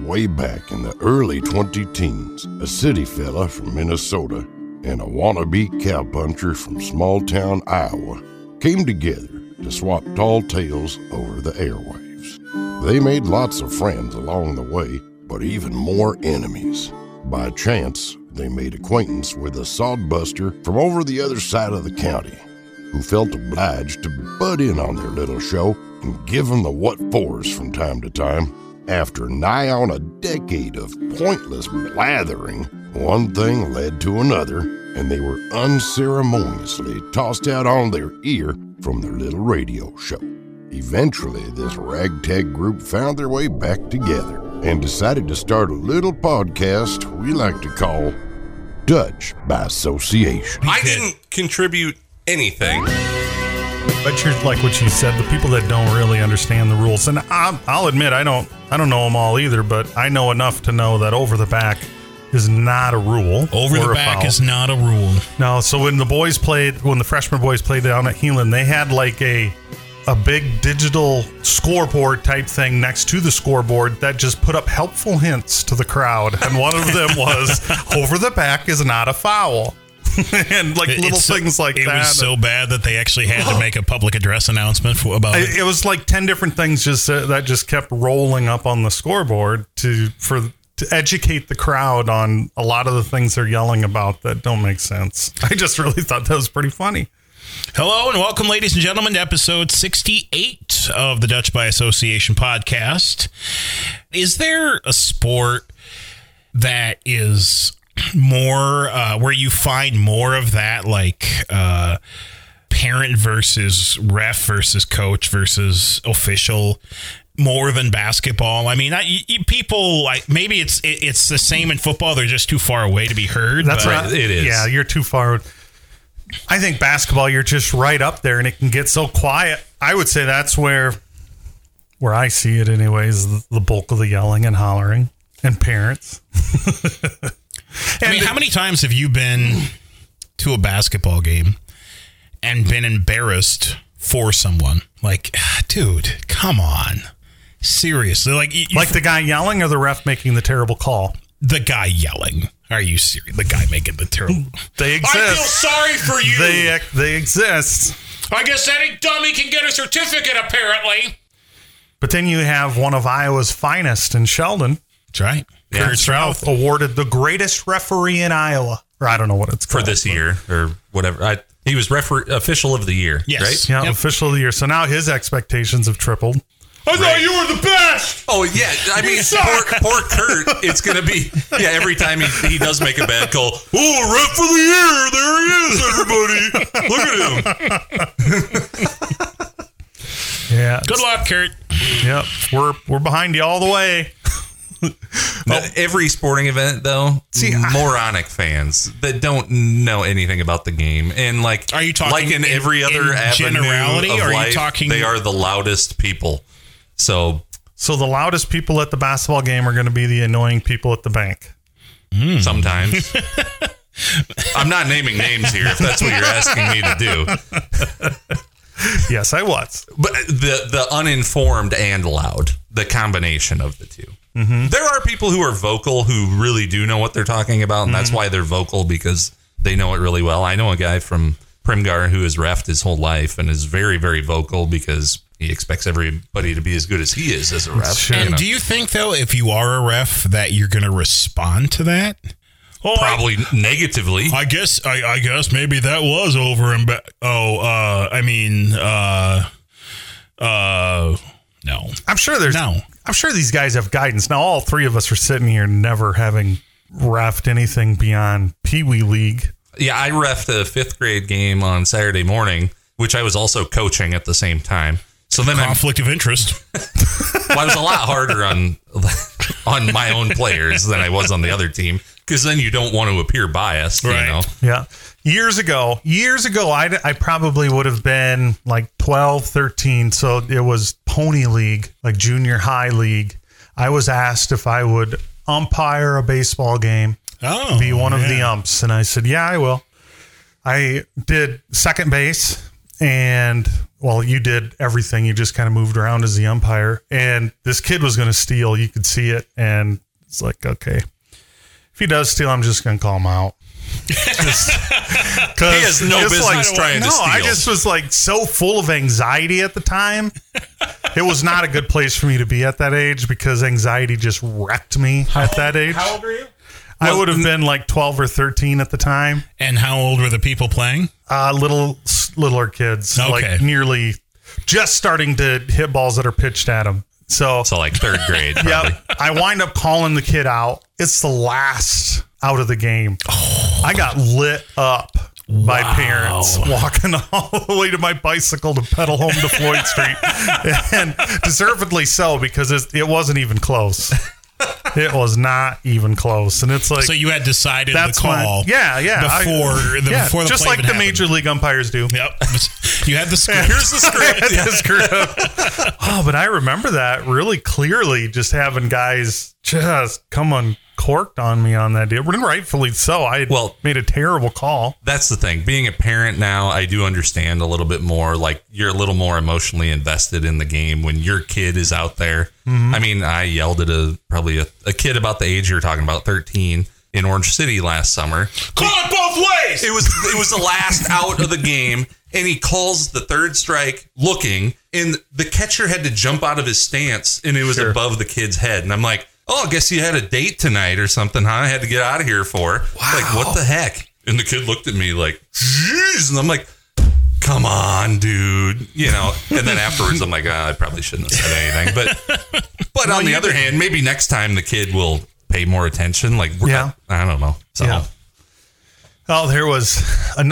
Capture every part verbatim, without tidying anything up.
way back in the early twenty-teens, a city fella from Minnesota and a wannabe cowpuncher from small-town Iowa came together to swap tall tales over the airwaves. They made lots of friends along the way, but even more enemies. By chance, they made acquaintance with a sodbuster from over the other side of the county, who felt obliged to butt in on their little show and give them the what-fors from time to time. After nigh on a decade of pointless blathering, one thing led to another, and they were unceremoniously tossed out on their ear from their little radio show. Eventually, this ragtag group found their way back together and decided to start a little podcast we like to call Dutch by Association. I didn't contribute anything. But you're like what you said, the people that don't really understand the rules. And I'll, I'll admit, I don't I don't know them all either, but I know enough to know that over the back is not a rule. Over the back is not a rule. No, so when the boys played, when the freshman boys played down at Heelan, they had like a a big digital scoreboard type thing next to the scoreboard that just put up helpful hints to the crowd. And one of them was, over the back is not a foul. And like it, little things so, like it that. It was so bad that they actually had to make a public address announcement for, about it. It was like ten different things just uh, that just kept rolling up on the scoreboard to for to educate the crowd on a lot of the things they're yelling about that don't make sense. I just really thought that was pretty funny. Hello and welcome, ladies and gentlemen, to episode sixty-eight of the Dutch by Association podcast. Is there a sport that is more uh, where you find more of that, like uh, parent versus ref versus coach versus official, more than basketball? I mean, I, you, people like maybe it's it, it's the same in football. They're just too far away to be heard. That's but right. It is. Yeah, you're too far. I think basketball, you're just right up there, and it can get so quiet. I would say that's where where I see it, anyways. The bulk of the yelling and hollering and parents. I mean, how many times have you been to a basketball game and been embarrassed for someone? Like, dude, come on. Seriously. Like, you, like the guy yelling or the ref making the terrible call? The guy yelling. Are you serious? The guy making the terrible... They exist. I feel sorry for you. They, they exist. I guess any dummy can get a certificate, apparently. But then you have one of Iowa's finest in Sheldon. That's right. Yeah. Kurt Strouth, awarded the greatest referee in Iowa. Or I don't know what it's called. For this year or whatever. I, he was referee, official of the year, yes. right? Yeah, yep. Official of the year. So now his expectations have tripled. I right. thought you were the best. Oh, yeah. I mean, poor, poor Kurt, it's going to be, yeah, every time he, he does make a bad call, oh, ref for the year. There he is, everybody. Look at him. Yeah. Good luck, Kurt. Yep. We're, we're behind you all the way. Oh. Every sporting event, though, see, moronic fans that don't know anything about the game, and like, are you talking like in every other in avenue generality, of or are life, you talking? They are the loudest people. So, so the loudest people at the basketball game are going to be the annoying people at the bank. Mm. Sometimes. I'm not naming names here, if that's what you're asking me to do. Yes, I was. But the the uninformed and loud, the combination of the two. Mm-hmm. There are people who are vocal who really do know what they're talking about, and mm-hmm. that's why they're vocal, because they know it really well. I know a guy from Primgar who has reffed his whole life and is very, very vocal because he expects everybody to be as good as he is as a ref. Sure. And you know? Do you think, though, if you are a ref, that you're going to respond to that? Well, probably I, negatively. I guess. I, I guess maybe that was over and back. Oh, uh, I mean, uh, uh, no. I'm sure there's. No. I'm sure these guys have guidance. Now, all three of us are sitting here never having reffed anything beyond Pee Wee League. Yeah, I reffed a fifth grade game on Saturday morning, which I was also coaching at the same time. So then conflict I'm, of interest. Well, I was a lot harder on on my own players than I was on the other team, because then you don't want to appear biased, right? You know? Yeah. Years ago, years ago, I, I probably would have been like twelve, thirteen. So it was Pony League, like junior high league. I was asked if I would umpire a baseball game, oh, be one yeah. of the umps. And I said, yeah, I will. I did second base and well, you did everything. You just kind of moved around as the umpire, and this kid was going to steal. You could see it, and it's like, okay, if he does steal, I'm just going to call him out. Just, he has no business like, trying no, to steal. I just was like so full of anxiety at the time. It was not a good place for me to be at that age because anxiety just wrecked me how at old, that age. How old were you? I well, would have been like twelve or thirteen at the time. And how old were the people playing? Uh, little, littler kids, Okay. like nearly just starting to hit balls that are pitched at them. So, So like third grade. Probably. yeah, I wind up calling the kid out. It's the last out of the game. Oh. I got lit up by Wow. parents walking all the way to my bicycle to pedal home to Floyd Street. And deservedly so, because it, it wasn't even close. It was not even close. And it's like, So you had decided that's the call. when, yeah, yeah. Before I, the, yeah, before the just play like even the major happened. league umpires do. Yep. You had the script. Here's the script. the script. Oh, but I remember that really clearly, just having guys just come uncorked on me on that deal. And rightfully so. I had Well- made a terrible call. That's the thing. Being a parent now, I do understand a little bit more. Like, you're a little more emotionally invested in the game when your kid is out there. Mm-hmm. I mean, I yelled at a probably a, a kid about the age you're talking about, thirteen, in Orange City last summer. Call it both ways. It was it was the last out of the game, and he calls the third strike looking, and the catcher had to jump out of his stance, and it was Sure. above the kid's head. And I'm like, oh, I guess you had a date tonight or something, huh? I had to get out of here for. Wow. Like, what the heck? And the kid looked at me like, jeez. And I'm like, come on, dude. You know, and then afterwards, I'm like, oh, I probably shouldn't have said anything. But but Well, on the you other did- hand, maybe next time the kid will pay more attention. Like, we're Yeah. not, I don't know. So, Yeah. Oh, there was an.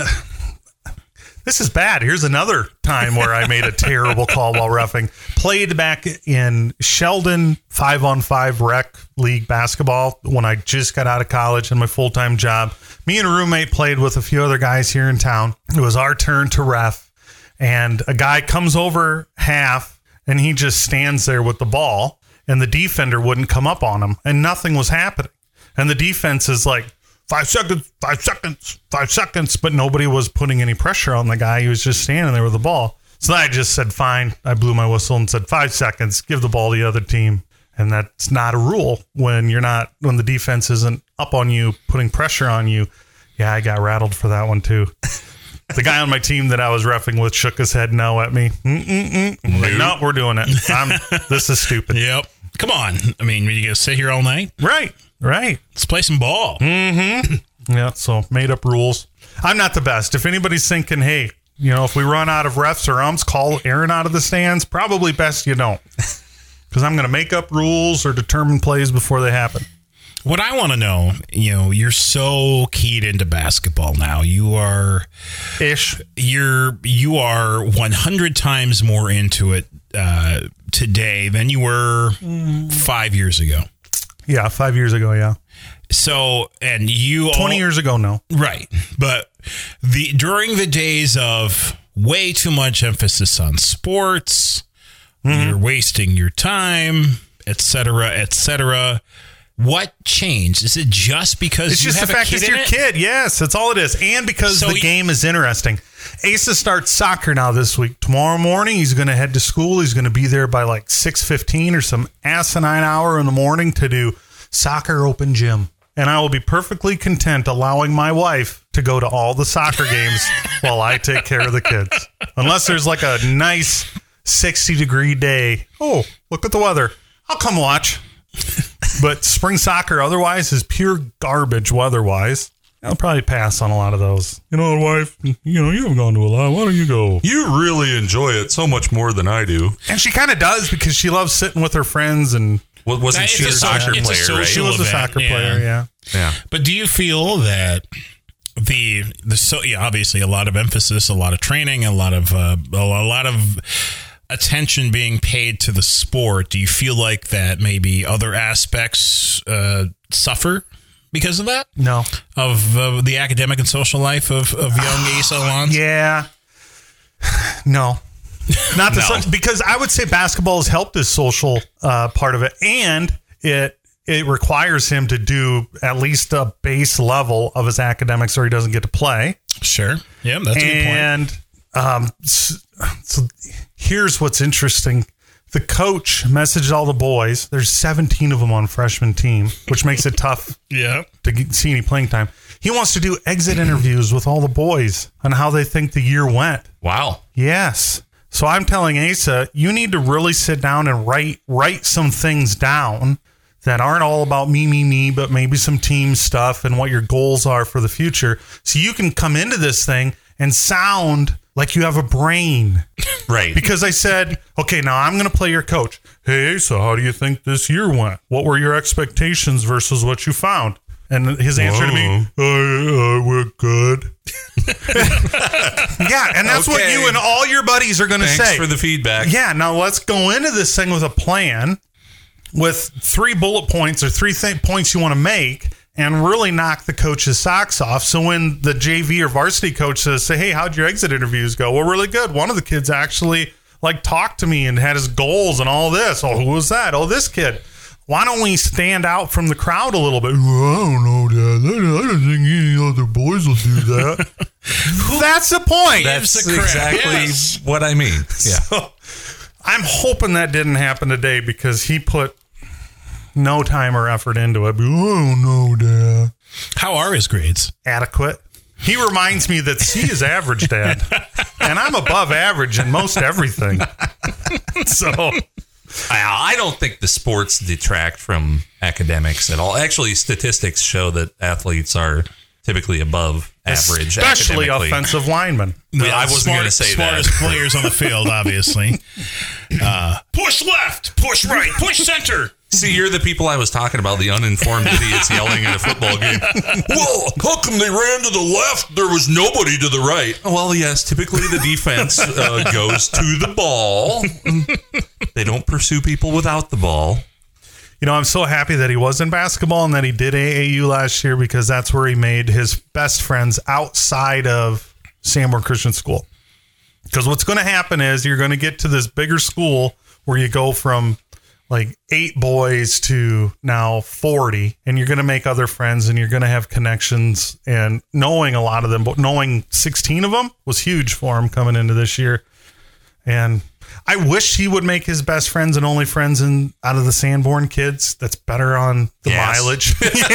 This is bad. Here's another time where I made a terrible call while reffing. Played back in Sheldon five on five rec league basketball when I just got out of college and my full time job. Me and a roommate played with a few other guys here in town. It was our turn to ref, and a guy comes over half and he just stands there with the ball, and the defender wouldn't come up on him, and nothing was happening. And the defense is like, Five seconds, five seconds, five seconds. But nobody was putting any pressure on the guy. He was just standing there with the ball. So I just said, fine. I blew my whistle and said, five seconds, give the ball to the other team. And that's not a rule when you're not, when the defense isn't up on you, putting pressure on you. Yeah, I got rattled for that one too. The guy on my team that I was reffing with shook his head no at me. Mm-mm-mm. I'm like, no, we're doing it. I'm, this is stupid. Yep. Come on. I mean, are you going to sit here all night? Right, right. Let's play some ball. Mm-hmm. Yeah, so made up rules. I'm not the best. If anybody's thinking, hey, you know, if we run out of refs or umps, call Aaron out of the stands, probably best you don't. Because I'm going to make up rules or determine plays before they happen. What I want to know, you know, you're so keyed into basketball now. You are Ish. you're you are one hundred times more into it uh, today than you were five years ago. Yeah, five years ago, yeah. So, and you twenty all, years ago, no. right? But the during the days of way too much emphasis on sports, mm-hmm. you're wasting your time, et cetera, et cetera. What changed? Is it just because It's you just have the fact a kid it's in your it? kid. Yes, that's all it is. And because So the you- game is interesting. Asa starts soccer now this week. Tomorrow morning, he's going to head to school. He's going to be there by like six fifteen or some asinine hour in the morning to do soccer open gym. And I will be perfectly content allowing my wife to go to all the soccer games while I take care of the kids. Unless there's like a nice sixty degree day. Oh, look at the weather. I'll come watch. But spring soccer otherwise is pure garbage weather-wise. I'll probably pass on a lot of those. You know, wife, you know, you haven't gone to a lot. Why don't you go? you really enjoy it so much more than I do. And she kind of does because she loves sitting with her friends. And Well, wasn't It's she a a so- soccer it's a player, social- right? she was a event, soccer yeah. player, yeah. Yeah. But do you feel that the the so yeah, obviously a lot of emphasis, a lot of training, a lot of uh, a lot of attention being paid to the sport? Do you feel like that maybe other aspects uh, suffer because of that? No. Of uh, the academic and social life of, of young Asa Alonso? Yeah. No. Not the No. such, because I would say basketball has helped his social uh, part of it, and it it requires him to do at least a base level of his academics, or he doesn't get to play. Sure. Yeah, that's a good point. And Um, so, so here's what's interesting. The coach messaged all the boys. There's seventeen of them on freshman team, which makes it tough Yeah. to get, see any playing time. He wants to do exit interviews with all the boys on how they think the year went. Wow. Yes. So I'm telling Asa, you need to really sit down and write write some things down that aren't all about me, me, me, but maybe some team stuff and what your goals are for the future. So you can come into this thing and sound like you have a brain. Right. Because I said, okay, now I'm going to play your coach. Hey, so how do you think this year went? What were your expectations versus what you found? And his answer to me, I, I went good. Yeah, and that's what Okay. you and all your buddies are going to Thanks say. for the feedback. Yeah, now let's go into this thing with a plan with three bullet points or three th- points you want to make and really knock the coach's socks off. So when the J V or varsity coach says, say, hey, how'd your exit interviews go? Well, really good. One of the kids actually like talked to me and had his goals and all this. Oh, who was that? Oh, this kid. Why don't we stand out from the crowd a little bit? Well, I don't know, Dad. I don't think any other boys will do that. That's the point. That's Gives a crap. exactly Yes. what I mean. Yeah. So, I'm hoping that didn't happen today because he put no time or effort into it. Oh, no, Dad. How are his grades? Adequate. He reminds me that C is average, Dad. And I'm above average in most everything. So, I I don't think the sports detract from academics at all. Actually, statistics show that athletes are typically above average, especially academically. offensive linemen. Yeah, I wasn't Smart- going to say smartest that. players on the field, obviously. Uh, push left, push right, push center. See, you're the people I was talking about, the uninformed idiots yelling at a football game. Well, how come they ran to the left? There was nobody to the right. Well, yes, typically the defense uh, goes to the ball. They don't pursue people without the ball. You know, I'm so happy that he was in basketball and that he did A A U last year because that's where he made his best friends outside of Sanborn Christian School. Because what's going to happen is you're going to get to this bigger school where you go from like eight boys to now forty, and you're going to make other friends and you're going to have connections, and knowing a lot of them, but knowing sixteen of them was huge for him coming into this year. And I wish he would make his best friends and only friends in out of the Sanborn kids. That's better on the Yes. mileage.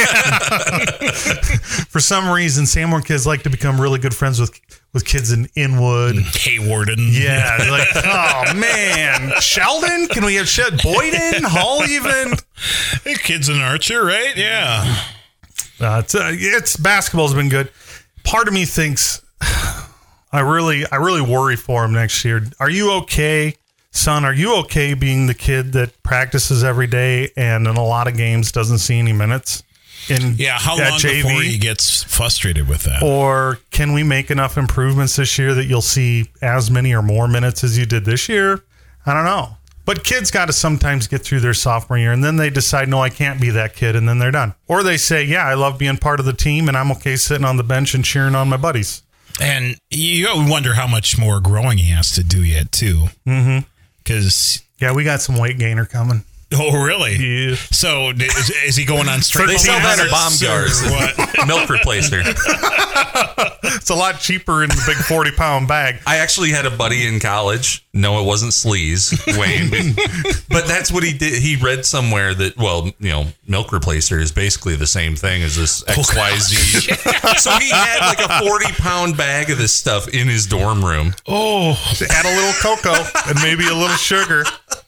For some reason, Sanborn kids like to become really good friends with with kids in Inwood. Haywarden. Yeah, they're like, oh man, Sheldon? Can we have Shed Boyden? Hall even? Hey, kids in Archer, right? Yeah. Uh, it's, uh, it's basketball's been good. Part of me thinks I really, I really worry for him next year. Are you okay, son? Are you okay being the kid that practices every day and in a lot of games doesn't see any minutes? In Yeah, how at long J V? before he gets frustrated with that? Or can we make enough improvements this year that you'll see as many or more minutes as you did this year? I don't know. But kids got to sometimes get through their sophomore year, and then they decide, no, I can't be that kid, and then they're done. Or they say, yeah, I love being part of the team, and I'm okay sitting on the bench and cheering on my buddies. And you wonder how much more growing he has to do yet, too. Mm-hmm. Because, Yeah, we got some weight gainer coming. oh, really? Yeah. So is, is he going on straight? They sell that at bomb jars. jars. What? Milk replacer. It's a lot cheaper in the big forty-pound bag. I actually had a buddy in college. No, it wasn't sleaze, Wayne. But that's what he did. He read somewhere that, well, you know, milk replacer is basically the same thing as this X Y Z. So he had like a forty-pound bag of this stuff in his dorm room. Oh, Add a little cocoa and maybe a little sugar.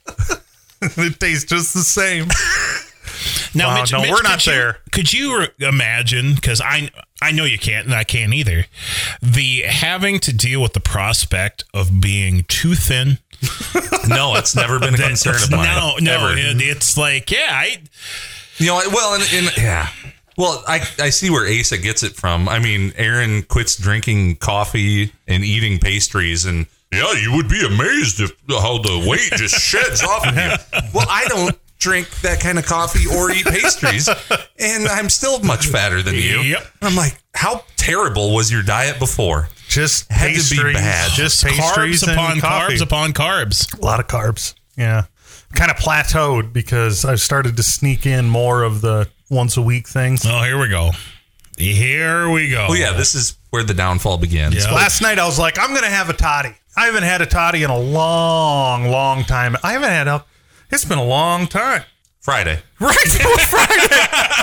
It tastes just the same. now Wow, Mitch, no, Mitch, we're not could you- there. Could you re- imagine? Because I I know you can't, and I can't either. The having to deal with the prospect of being too thin. No, it's never been a concern of mine. No, no, ever. it, it's like yeah, I. You know, well, and, and yeah. Well, I, I see where Asa gets it from. I mean, Aaron quits drinking coffee and eating pastries, and yeah, you would be amazed if how the weight just sheds off of you. Well, I don't drink that kind of coffee or eat pastries, and I'm still much fatter than you. Yep. I'm like, how terrible was your diet before? Just Had to be pastries. bad. Just pastries Carbs and upon coffee. carbs upon carbs. A lot of carbs. Yeah. Kind of plateaued because I've started to sneak in more of the once a week things. Oh, here we go. Here we go. Oh, yeah, this is where the downfall begins. Yeah. Last night I was like, I'm going to have a toddy. I haven't had a toddy in a long, long time. I haven't had a, it's been a long time. Friday. Right, it was Friday.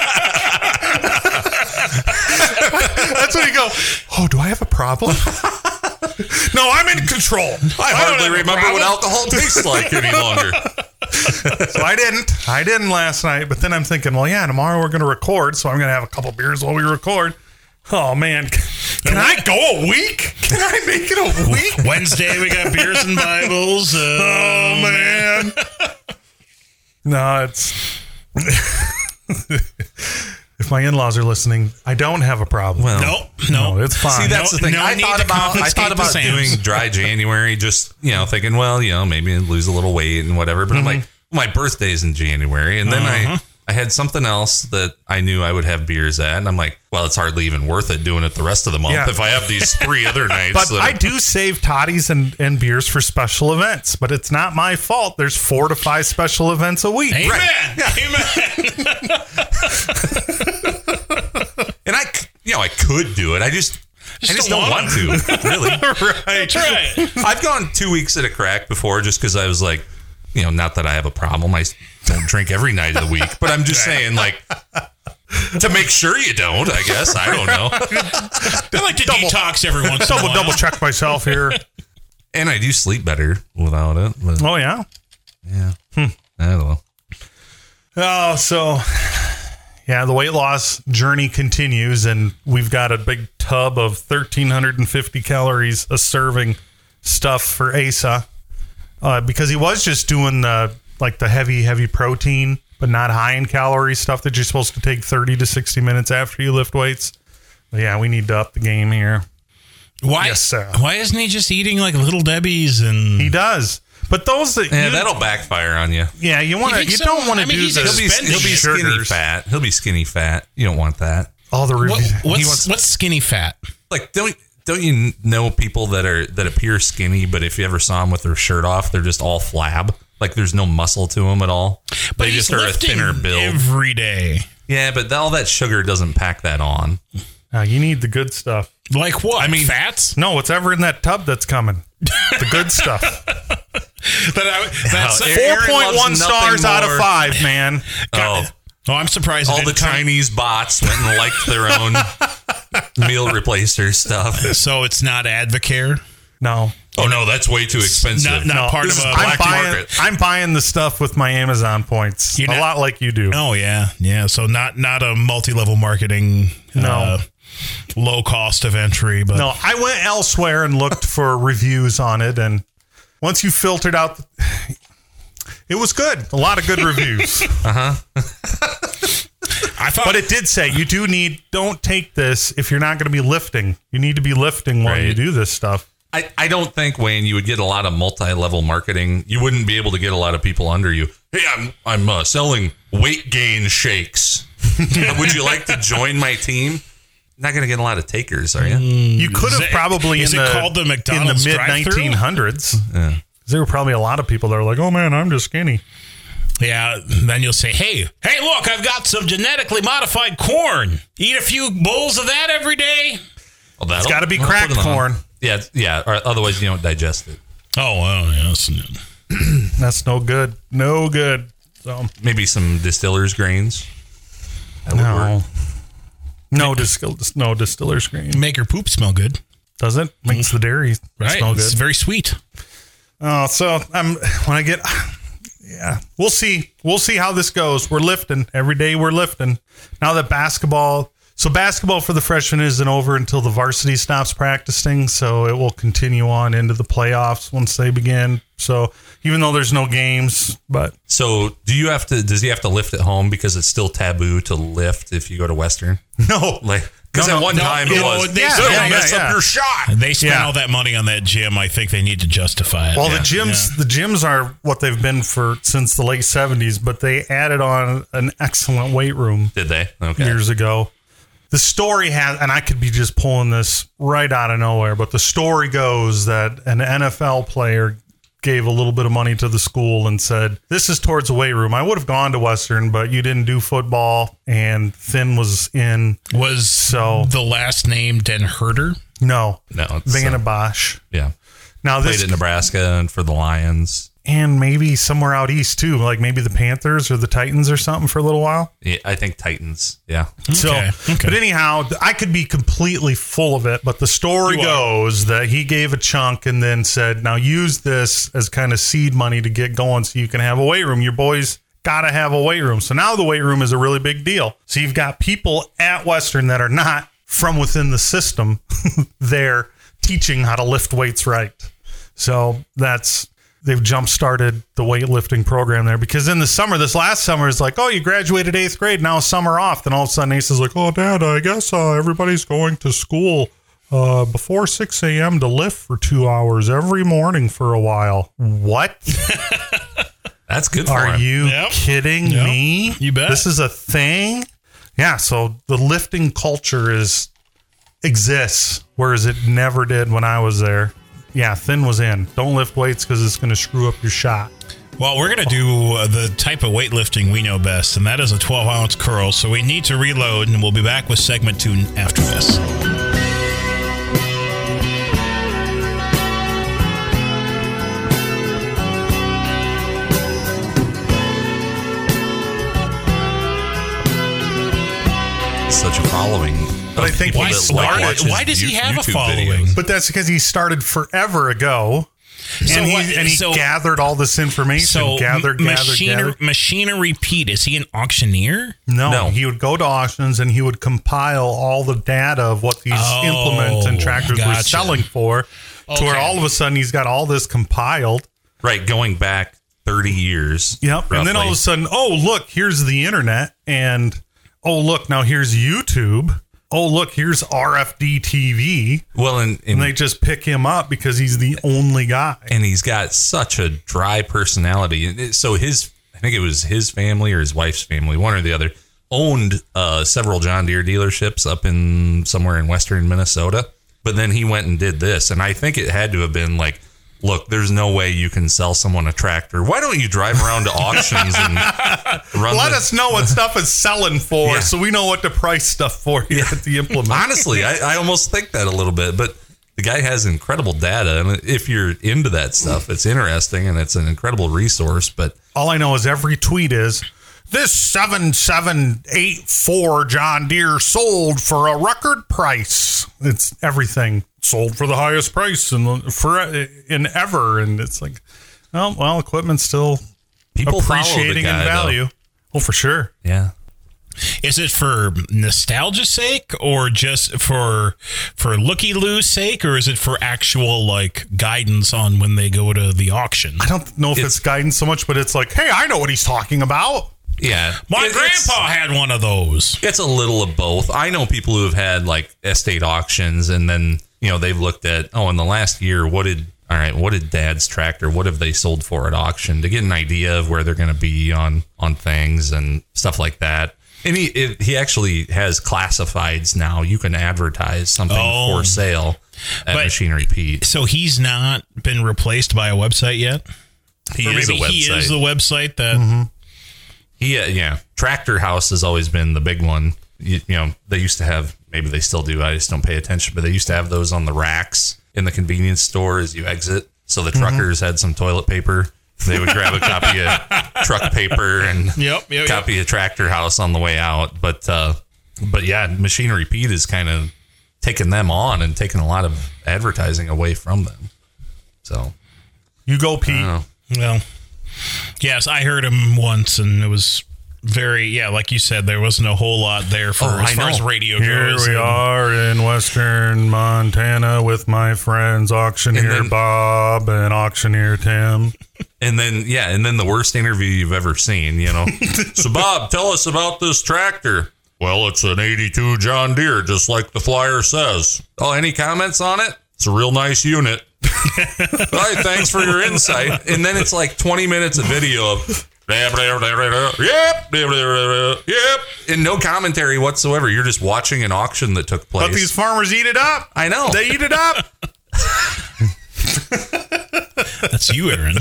That's when you go, oh, do I have a problem? No, I'm in control. I hardly remember what alcohol tastes like any longer. So I didn't. I didn't last night. But then I'm thinking, well, yeah, tomorrow we're going to record, so I'm going to have a couple beers while we record. Oh, man. Can I go a week? Can I make it a week? Wednesday, we got beers and Bibles. Um, Oh, man. No, it's... If my in-laws are listening, I don't have a problem. Well, No, no. No, it's fine. See, that's No- the thing. no I need thought to about I confiscate thought the about Sam's. doing dry January, just you know, thinking, well, you know, maybe lose a little weight and whatever. But I'm like, my birthday's in January, and then Uh-huh. I I had something else that I knew I would have beers at, and I'm like, well, it's hardly even worth it doing it the rest of the month Yeah. if I have these three other nights. But that- I do save toddies and, and beers for special events, but it's not my fault. There's four to five special events a week. Amen. Right. Amen. and I, c- you know, I could do it. I just. Just I just don't don't want want to, really. That's right. I've gone two weeks at a crack before just because I was like, you know, not that I have a problem. I don't drink every night of the week, but I'm just saying, like, to make sure you don't, I guess. I don't know. I like to detox every once in a Double while. double check myself here. And I do sleep better without it. But Oh yeah. yeah. I don't know. Oh, so yeah, the weight loss journey continues, and we've got a big tub of thirteen fifty calories a serving stuff for Asa, uh, because he was just doing the like the heavy, heavy protein, but not high in calorie stuff that you're supposed to take thirty to sixty minutes after you lift weights. But yeah, we need to up the game here. Why, Yes, sir. why isn't he just eating like Little Debbie's and He does, but those that Yeah, you, that'll backfire on you. yeah, you want to, You think you so? don't want to I mean, do he's the He'll be, Spending he'll be it. skinny sugars. fat. He'll be skinny fat. You don't want that. All the What, reviews. what's, wants- what's skinny fat? Like, don't don't you know people that are that appear skinny, but if you ever saw them with their shirt off, they're just all flab. Like, there's no muscle to them at all. But they he's just are a lifting thinner build. every day. Yeah, but all that sugar doesn't pack that on. Uh, you need the good stuff. Like what? I mean- fats? No, whatever in that tub that's coming. The good stuff. But I, that's Oh, four Aaron point one loves nothing stars out of more. five, man. Oh, Oh, I'm surprised. it all the didn't come- Chinese bots went and liked their own meal replacer stuff. So it's not Advocare. No. Oh no, that's way too expensive. Not, not No, part this of is a. black I'm buying, market. I'm buying the stuff with my Amazon points. You're a not- lot like you do. Oh yeah, yeah. So not not a multi-level marketing. No. uh, low cost of entry, but No, I went elsewhere and looked for reviews on it, and once you filtered out, the, it was good. A lot of good reviews. I thought. But it did say you do need, don't take this if you're not going to be lifting. You need to be lifting while you Right. do this stuff. I, I don't think, Wayne, you would get a lot of multi-level marketing. You wouldn't be able to get a lot of people under you. Hey, I'm I'm uh, selling weight gain shakes. Would you like to join my team? Not going to get a lot of takers, are you? You could have it- probably is in it the, called the in the McDonald's mid drive-thru? nineteen hundreds. Yeah. There were probably a lot of people that were like, "Oh man, I'm just skinny." Yeah, then you'll say, "Hey, hey, look, I've got some genetically modified corn. Eat a few bowls of that every day." Well, that'll- It's got to be I'll cracked put it on. corn. Yeah, it's- yeah. Or otherwise, you don't digest it. Oh, well, yes. That's no good. No good. So Maybe some distiller's grains. That would no, work. no distill, no distiller's grain. Make your poop smell good, Does it? Makes the dairy right? smell It's good. very sweet. Oh, so I'm when I get, yeah, we'll see. We'll see how this goes. We're lifting every day. We're lifting now that basketball. So basketball for the freshmen isn't over until the varsity stops practicing. So it will continue on into the playoffs once they begin. So even though there's no games, but So, do you have to? Does he have to lift at home because it's still taboo to lift if you go to Western? no, Like, because No, at no, one no, time you it know, was. they- "Don't yeah, yeah, mess yeah. up your shot." They spent Yeah. all that money on that gym. I think they need to justify it. Well, Yeah, the gyms, the gyms are what they've been for since the late seventies, but they added on an excellent weight room Did they? Okay. years ago. The story has, and I could be just pulling this right out of nowhere, but the story goes that an N F L player gave a little bit of money to the school and said, this is towards the weight room. I would have gone to Western, but you didn't do football, and Finn was in. Was so the last name Den Herder? No. No. It's, Vanna uh, Bosch. yeah. Now Played this, at Nebraska and for the Lions. and maybe somewhere out east too, like maybe the Panthers or the Titans or something for a little while. Yeah, I think Titans. Yeah. So, Okay, okay. but anyhow, I could be completely full of it, but the story You are. goes that he gave a chunk and then said, now use this as kind of seed money to get going so you can have a weight room. Your boys got to have a weight room. So now the weight room is a really big deal. So you've got people at Western that are not from within the system there teaching how to lift weights right. So that's, they've jump started the weightlifting program there, because in the summer, this last summer is like, oh, you graduated eighth grade, now summer off. Then all of a sudden Ace is like, oh, Dad, I guess uh, everybody's going to school uh, before six a.m. to lift for two hours every morning for a while. What? That's good for Are him. you Yep. kidding Yep. me? You bet. This is a thing? Yeah, so the lifting culture is exists, whereas it never did when I was there. Yeah, Finn was in. Don't lift weights because it's going to screw up your shot. Well, we're going to do uh, the type of weightlifting we know best, and that is a twelve ounce curl. So we need to reload, and we'll be back with segment two after this. Such a following. But I think people he that started- watch his why does he You- have a YouTube following? videos. But that's because he started forever ago. So and he, what- and he so- gathered all this information. So, gathered, m- gathered, Machina, gathered. Machina Repeat, is he an auctioneer? No, No. he would go to auctions and he would compile all the data of what these Oh, implements and tractors were gotcha. selling for, to where Okay. all of a sudden he's got all this compiled. Right, going back thirty years. Yep. And then all of a roughly. sudden, oh, look, here's the internet. And oh, look, now here's YouTube. Oh, look, here's R F D T V. Well, and, and, And they just pick him up because he's the only guy. and he's got such a dry personality. And it- So his, I think it was his family or his wife's family, one or the other, owned uh, several John Deere dealerships up in somewhere in western Minnesota. But then he went and did this. And I think it had to have been like, look, there's no way you can sell someone a tractor. Why don't you drive around to auctions and run Let the- us know what stuff is selling for Yeah. so we know what to price stuff for here at the implement. Honestly, I, I almost think that a little bit, but the guy has incredible data. And if you're into that stuff, it's interesting and it's an incredible resource. But All I know is every tweet is, this seven seven eight four John Deere sold for a record price. It's everything sold for the highest price in for in ever, and it's like, oh well, equipment's still people follow the appreciating guy, in value. though. Oh, for sure. Yeah. Is it for nostalgia's sake, or just for for looky loo's sake, or is it for actual like guidance on when they go to the auction? I don't know if it's, It's- guidance so much, but it's like, hey, I know what he's talking about. Yeah. My It- it's- grandpa had one of those. It's a little of both. I know people who have had like estate auctions and then, you know, they've looked at, oh, in the last year, what did, all right, what did dad's tractor, what have they sold for at auction to get an idea of where they're going to be on, on things and stuff like that. And he, it, he actually has classifieds now. You can advertise something Oh. for sale at But- Machine Repeat. So he's not been replaced by a website yet? He Or is a maybe he website. is the website that Mm-hmm. He, uh, yeah, Tractor House has always been the big one. You, you know, they used to have, maybe they still do, I just don't pay attention, but they used to have those on the racks in the convenience store as you exit. So the truckers had some toilet paper. They would grab a copy of truck paper and Yep, yep, copy of Tractor House on the way out. But, uh, but yeah, Machine Repeat is kind of taking them on and taking a lot of advertising away from them. So, You go, I Pete. don't know. Well, yes, I heard him once, and it was very, yeah, like you said, there wasn't a whole lot there for Oh, as I far know. as radio Here goes. we and- are in Western Montana with my friends Auctioneer And then- Bob and Auctioneer Tim. And then, yeah, and then the worst interview you've ever seen, you know. So, Bob, tell us about this tractor. Well, it's an eighty-two John Deere, just like the flyer says. Oh, any comments on it? It's a real nice unit. All right, thanks for your insight. And then it's like twenty minutes of video of, yep, yep, and no commentary whatsoever. You're just watching an auction that took place. But these farmers eat it up. I know. They eat it up. That's you, Aaron.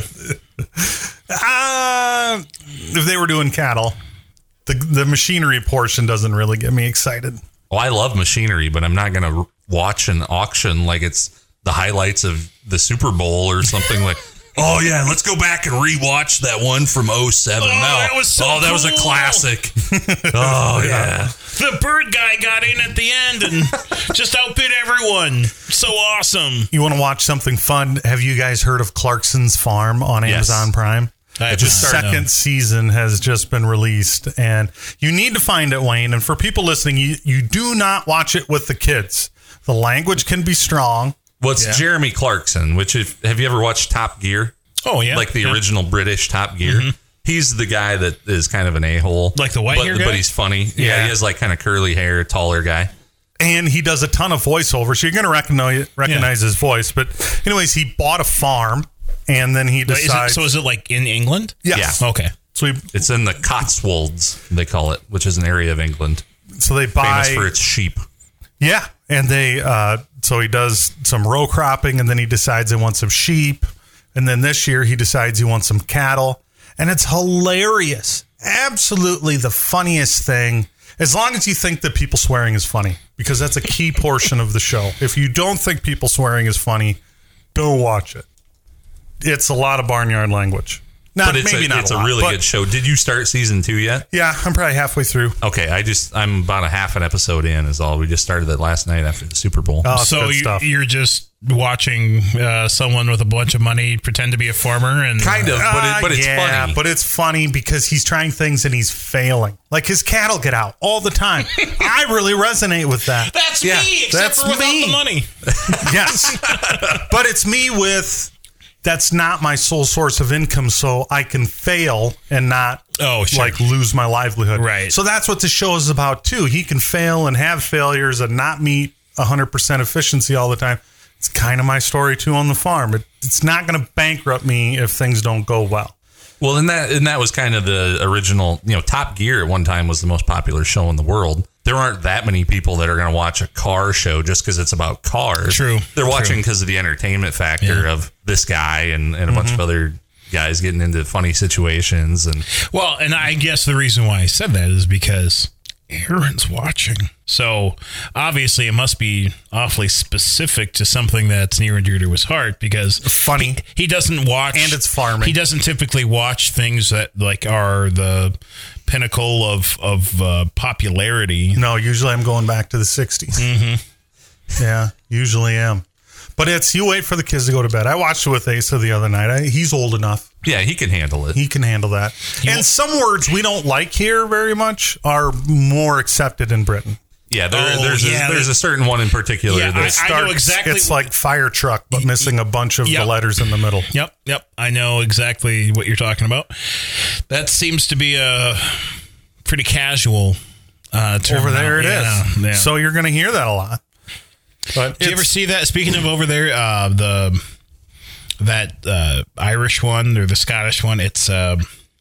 Uh, if they were doing cattle, the the machinery portion doesn't really get me excited. Well, I love machinery, but I'm not going to watch an auction like it's the highlights of the Super Bowl or something like, oh, yeah, let's go back and rewatch that one from oh seven. Oh, no. that was so Oh, that was a cool. classic. Oh, yeah. The bird guy got in at the end and just outbid everyone. So awesome. You want to watch something fun? Have you guys heard of Clarkson's Farm on Yes. Amazon Prime? I The just started, second no. season has just been released, and you need to find it, Wayne. And for people listening, you, you do not watch it with the kids. The language can be strong. Well, it's Yeah. Jeremy Clarkson, which if, have you ever watched Top Gear? Oh, yeah. Like the Yeah. original British Top Gear. He's the guy that is kind of an a-hole. Like the white but, hair guy? But he's funny. Yeah. Yeah. He has like kind of curly hair, taller guy. And he does a ton of voiceover, so you're going to recognize recognize his voice. But anyways, he bought a farm, and then he Wait, is it, decides. so is it like in England? yes. Yeah. Okay. So, he, It's in the Cotswolds, they call it, which is an area of England so they buy. famous for its sheep. Yeah, and they uh, so he does some row cropping, and then he decides he wants some sheep, and then this year he decides he wants some cattle, and it's hilarious, absolutely the funniest thing. As long as you think that people swearing is funny, because that's a key portion of the show. If you don't think people swearing is funny, don't watch it. It's a lot of barnyard language. Not But it's maybe a, not it's a, a, lot, really but good show. Did you start season two yet? Yeah, I'm probably halfway through. Okay, I just I'm about a half an episode in is all. We just started it last night after the Super Bowl. Oh, it's So good you, stuff. you're just watching uh, someone with a bunch of money pretend to be a farmer and kind of, but it, but Uh, it's yeah, funny. but it's funny because he's trying things and he's failing. Like his cattle get out all the time. I really resonate with that. That's Yeah, me, except that's for without me. the money. Yes, but it's me with. That's not my sole source of income, so I can fail and not Oh, sure. like lose my livelihood. Right. So that's what the show is about too. He can fail and have failures and not meet one hundred percent efficiency all the time. It's kind of my story too on the farm. It, it's not going to bankrupt me if things don't go well. Well, and that and that was kind of the original. You know, Top Gear at one time was the most popular show in the world. There aren't that many people that are going to watch a car show just because it's about cars. True. They're watching True. because of the entertainment factor Yeah. of this guy and, and a bunch of other guys getting into funny situations. And Well, and I guess the reason why I said that is because Aaron's watching. So obviously it must be awfully specific to something that's near and dear to his heart because Funny. he, he doesn't watch And it's farming. He doesn't typically watch things that like are the pinnacle of of uh, popularity. No, usually I'm going back to the sixties. Mm-hmm. Yeah, usually am. But it's you wait for the kids to go to bed. I watched it with Asa the other night. I, he's old enough. yeah, he can handle it. He can handle that. And some words we don't like here very much are more accepted in Britain. Yeah, there, Oh, there's yeah, a, there's a certain one in particular Yeah, that I- Starts- exactly- It's like fire truck, but missing a bunch of Yep. the letters in the middle. Yep, yep. I know exactly what you're talking about. That seems to be a pretty casual uh, term. Over there it is. Yeah, yeah. So you're going to hear that a lot. But Did you ever it's- see that? Speaking of over there, uh, the that uh, Irish one or the Scottish one, it's uh,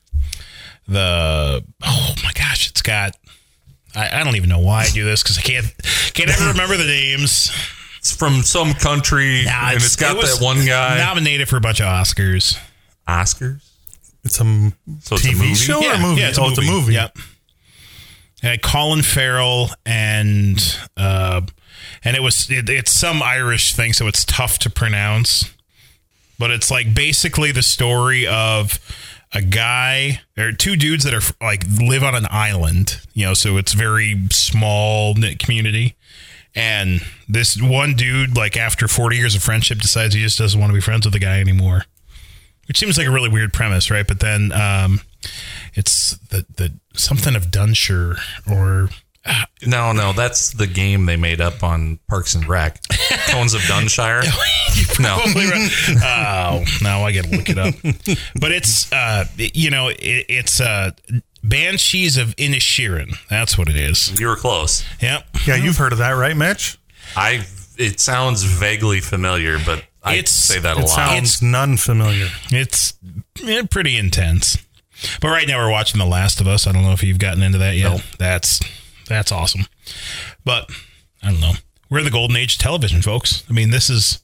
the oh my gosh, it's got. I, I don't even know why I do this because I can't can't ever remember the names. it's from some country Nah, and it's got it was that one guy. nominated for a bunch of Oscars. Oscars. It's a m- So it's a T V movie? show or yeah, a movie? Yeah, it's a oh, movie. it's a movie. Yep. And Colin Farrell and uh, and it was it, it's some Irish thing, so it's tough to pronounce. But it's like basically the story of a guy or two dudes that are like live on an island, you know, so it's very small knit community. And this one dude, like after forty years of friendship, decides he just doesn't want to be friends with the guy anymore. Which seems like a really weird premise, right? But then um, it's the the something of Dunshire or uh, No, no, that's the game they made up on Parks and Rec. Cones of Dunshire. No. Probably right. Oh, now I got to look it up. But it's uh, you know, it, it's uh, Banshees of Inisherin. That's what it is. You were close. Yep. Yeah, you've heard of that, right, Mitch? I. It sounds vaguely familiar, but I It's- say that a It lot. sounds none familiar. It's eh, pretty intense. But right now we're watching The Last of Us. I don't know if you've gotten into that yet. No. That's that's awesome. But I don't know. We're in the golden age of television, folks. I mean, this is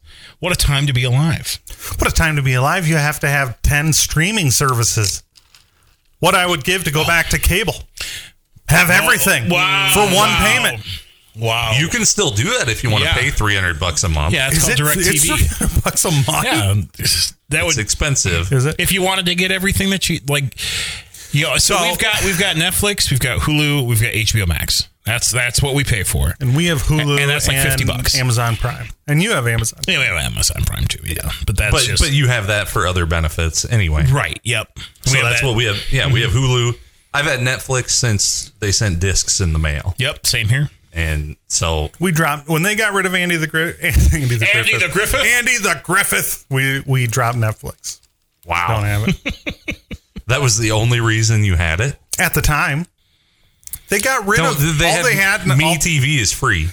What a time to be alive. What a time to be alive. You have to have ten streaming services. What I would give to go back to cable. Have everything wow, for one wow. payment. Wow. You can still do that if you want to Yeah. pay three hundred bucks a month. Yeah, it's Is called it, DirecTV. it's three hundred bucks a month? Yeah, that It's would expensive. Is it? if you wanted to get everything that you like. You know, so So- we've got we've got Netflix, we've got Hulu, we've got H B O Max. That's that's what we pay for. And we have Hulu And that's like fifty and bucks. Amazon Prime. And you have Amazon. Yeah, we have Amazon Prime too. Yeah, but that's But just but you have that for other benefits anyway. right. Yep. So We have that's that- what we have. Yeah, we have Hulu. I've had Netflix since they sent discs in the mail, Yep. Same here. and so We dropped when they got rid of Andy the Griffith. Andy the Andy Griffith. the Griffith? Andy the Griffith. We we dropped Netflix. wow, Don't have it that was the only reason you had it. at the time. They got rid No, of they all had, they had. Me all, T V is free.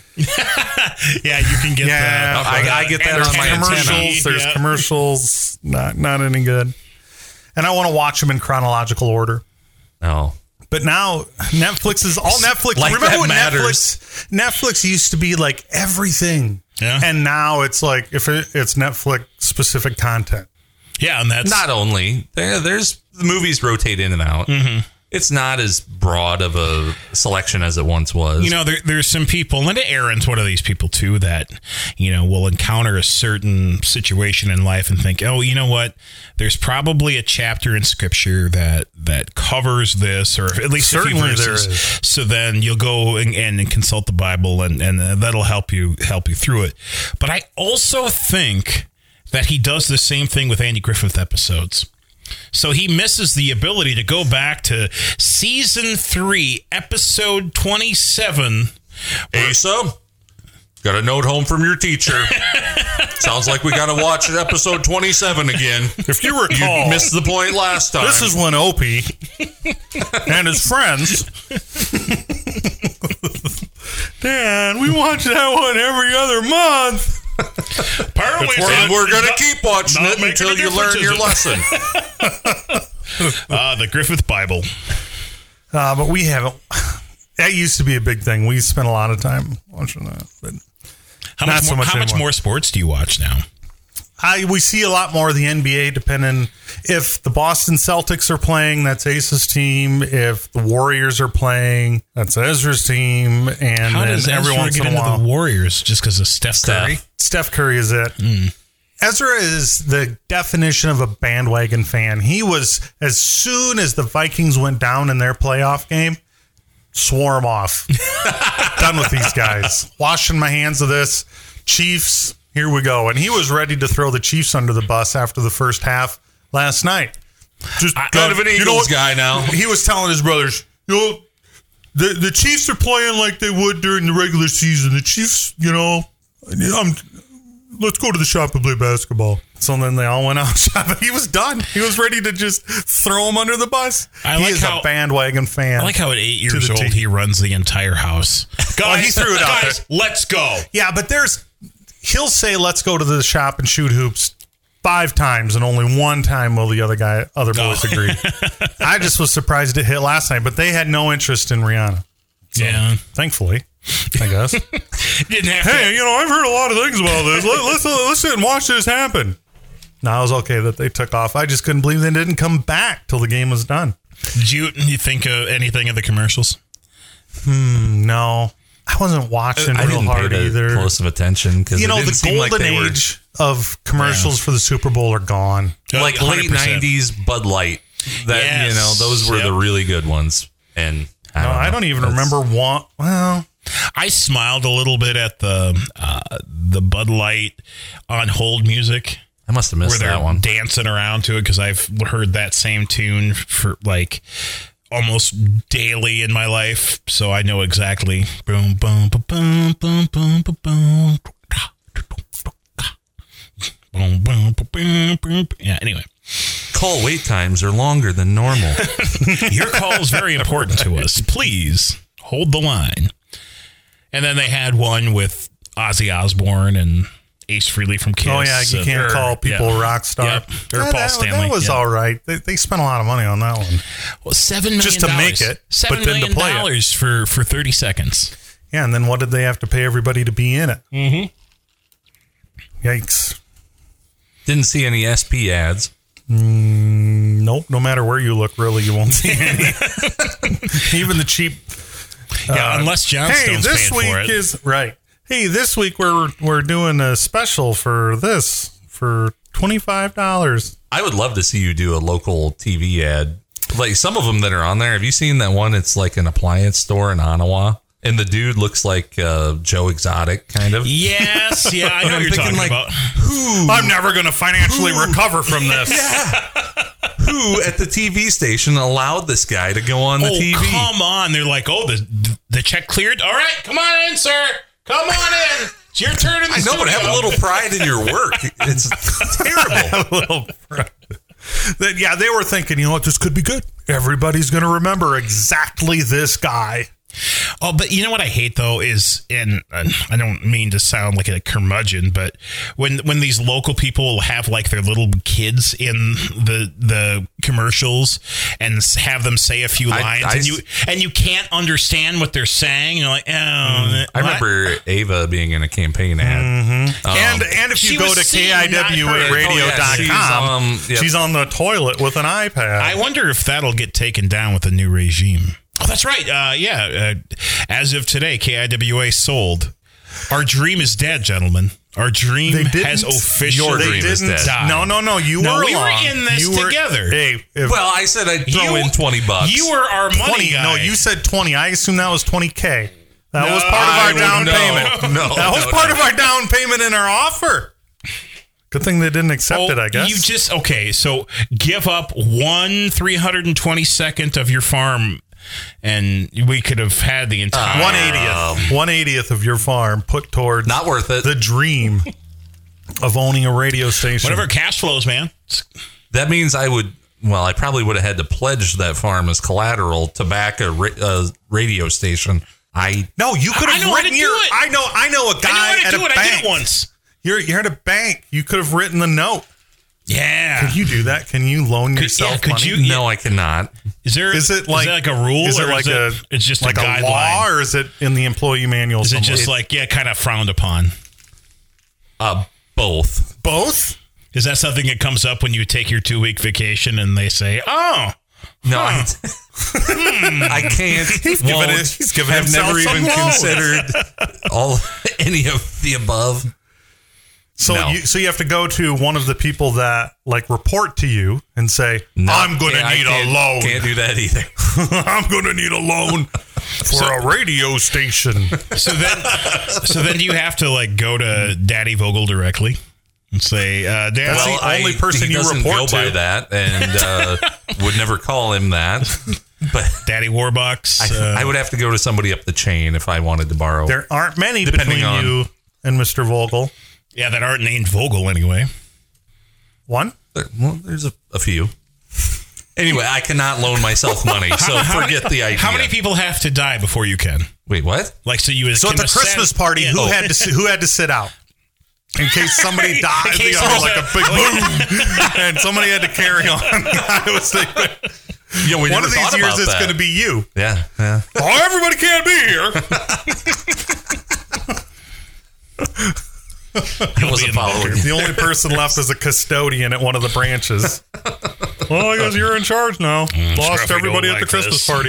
Yeah, you can get Yeah, the, I- I get that there's on my commercials. antenna. There's Yeah. commercials. Not not any good. And I want to watch them in chronological order. No, But now Netflix is all Netflix. Like Remember that when matters. Netflix Netflix used to be like everything. Yeah. And now it's like if it, it's Netflix specific content. yeah, and that's not only there, there's the movies rotate in and out. Mm-hmm. It's not as broad of a selection as it once was. You know, there, there's some people, and Aaron's one of these people too, that, you know, will encounter a certain situation in life and think, oh, you know what? There's probably a chapter in scripture that that covers this, or at least a few Certainly there verses. is. So then you'll go and, and consult the Bible, and, and that'll help you help you through it. But I also think that he does the same thing with Andy Griffith episodes. So he misses the ability to go back to season three, episode twenty-seven. Asa, got a note home from your teacher. Sounds like we got to watch episode twenty-seven again. If you recall, You missed the point last time. this is when Opie and his friends. Dad, we watch that one every other month. Apparently, and we're going to keep watching not it making until a you difference, learn is your it? lesson. Uh, the Griffith Bible. Uh, but we haven't. That used to be a big thing. We spent a lot of time watching that. But How Not much, so more, much how much anymore. more sports do you watch now? I we see a lot more of the N B A depending if the Boston Celtics are playing, that's Ace's team. If the Warriors are playing, that's Ezra's team. And How then does every Ezra once get in a into while, the Warriors just because of Steph Steph. Curry? Steph Curry is it. Ezra is the definition of a bandwagon fan. He was, as soon as the Vikings went down in their playoff game, swore him off. Done with these guys. Washing my hands of this. Chiefs, here we go. And he was ready to throw the Chiefs under the bus after the first half last night. Just Kind of an you Eagles know what? guy now. He was telling his brothers, you know, the the Chiefs are playing like they would during the regular season. The Chiefs, you know, I'm, let's go to the shop and play basketball. So then they all went out shopping. He was done. He was ready to just throw him under the bus. I he like is how- a bandwagon fan. I like how at eight To years the old T. he runs the entire house. Guys, Well, he threw it out guys, let's go. Yeah, but there's he'll say let's go to the shop and shoot hoops five times, and only one time will the other guy other boys Oh. agree. I just was surprised it hit last night, but they had no interest in Rihanna. So, Yeah. thankfully, I guess. Didn't have Hey, to. you know, I've heard a lot of things about this. Let, let's let's sit and watch this happen. No, it was okay that they took off. I just couldn't believe they didn't come back till the game was done. Did you, you think of anything of the commercials? No, I wasn't watching I real didn't hard pay the either. close of attention because You it know, didn't the seem like golden they were age of commercials for the Super Bowl are gone. like one late hundred percent. nineties Bud Light. That Yes. you know, those were Yep. the really good ones. And I No, don't, I know. don't even That's- remember one. Well, I smiled a little bit at the uh, the Bud Light on hold music. I must have Where missed they're that one. dancing around to it because I've heard that same tune for like almost daily in my life, so I know exactly. Boom, boom, boom, boom, boom, boom, boom, boom. Boom, boom, boom, boom, boom. Yeah. Anyway, Call wait times are longer than normal. your call is very important to us. Please hold the line. And then they had one with Ozzy Osbourne and Ace Frehley from Kiss. oh yeah, you uh, can't or- call people yeah. rock star. Yep. Or Yeah, Paul that, Stanley. That was yeah. all right. They, they spent a lot of money on that one. Well, seven million Just to make it, Seven but then to million play it. dollars for for thirty seconds. Yeah, and then what did they have to pay everybody to be in it? Mm-hmm. Yikes. Didn't see any S P ads. Mm, nope. No matter where you look, really, you won't see any. Even the cheap. Yeah, uh, unless Johnstone's hey, this paying week for it. is right. Hey, this week we're we're doing a special for this for twenty-five dollars. I would love to see you do a local T V ad. Like some of them that are on there. Have you seen that one? It's like an appliance store in Ottawa. And the dude looks like uh, Joe Exotic, kind of. Yes, yeah, I know what you're talking like, about. Who? I'm never going to financially Who? recover from this. Yeah. Who at the T V station allowed this guy to go on the Oh, T V? come on. They're like, oh, the the check cleared? All right, come on in, sir. Come on in. It's your turn in the I know, but have a studio. little pride in your work. It's terrible. A little that, yeah, they were thinking, you know what, this could be good. Everybody's going to remember exactly this guy. Oh, but you know what I hate though is, and I don't mean to sound like a curmudgeon, but when when these local people have like their little kids in the the commercials and have them say a few I- lines, I and you and you can't understand what they're saying, you're like, oh, I what? remember Ava being in a campaign ad. Um, and and if she you go was to seen, K I W radio dot com, Oh, yeah, she's, um, yep. she's on the toilet with an iPad. I wonder if that'll get taken down with the new regime. Oh, that's right. Uh, yeah. Uh, as of today, K I W A sold. Our dream is dead, gentlemen. Our dream They didn't- has officially Your they dream is didn't. dead. died. No, no, no. You No, were we were along. in this You were- together. Hey, if Well, I said I'd throw You- in twenty bucks. You were our money twenty. guy. No, you said twenty. I assume that was twenty K. That No, was part of I our would- down no, payment. no, that was no, part no. of our down payment in our offer. Good thing they didn't accept Oh, it, I guess. You just okay. So give up one three hundred and twenty second of your farm, and we could have had the entire one eightieth, one eightieth of your farm put towards Not worth it. the dream of owning a radio station. whatever cash flows, man. That means I would. Well, I probably would have had to pledge that farm as collateral to back a, ra- a radio station. I No, you could I have know how written to your. do it. I know. I know a guy I know how at to do a it. bank. I did it once. You're you're at a bank. You could have written the note. Yeah. Could you do that? Can you loan Could- yourself yeah, could money? you- no, I cannot. Is there? Is it like is that like a rule? Is it or like is a? it, It's just like a a, guideline. law, or is it in the employee manual? Is it somewhere? just like yeah, kind of frowned upon? Uh, both. both? Is that something that comes up when you take your two week vacation and they say, "Oh, No, I, I can't. He's given won't, it- he's given have himself never some even loans. considered all any of the above. So No. you so you have to go to one of the people that like report to you and say, No, "I'm going to can't- I need a can't- loan. Can't do that either. I'm going to need a loan for a radio station." So then, so then do you have to like go to Daddy Vogel directly and say, uh, "Daddy, That's well, the only I, person he you doesn't report go to. by that, and uh, would never call him that. But Daddy Warbucks." I, uh, I would have to go to somebody up the chain if I wanted to borrow. There aren't many Depending between on- you and Mister Vogel. yeah, that aren't named Vogel anyway. One? There- well, there's a, a few. Anyway, I cannot loan myself money, so forget the idea. How many people have to die before you can? Wait, what? Like, so you So at can the ascend- Christmas party, Yeah. who Oh. had to sit, who had to sit out? In case somebody died, In case you know, there's like a- a big boom, and somebody had to carry on. I was thinking, You know, we one never of these thought years about it's that. going to be you. Yeah, yeah. Oh, everybody can't be here. I wasn't following. The only person left is a custodian at one of the branches. Well, I guess you're in charge now. Lost Scruffy don't everybody at the like Christmas this. party.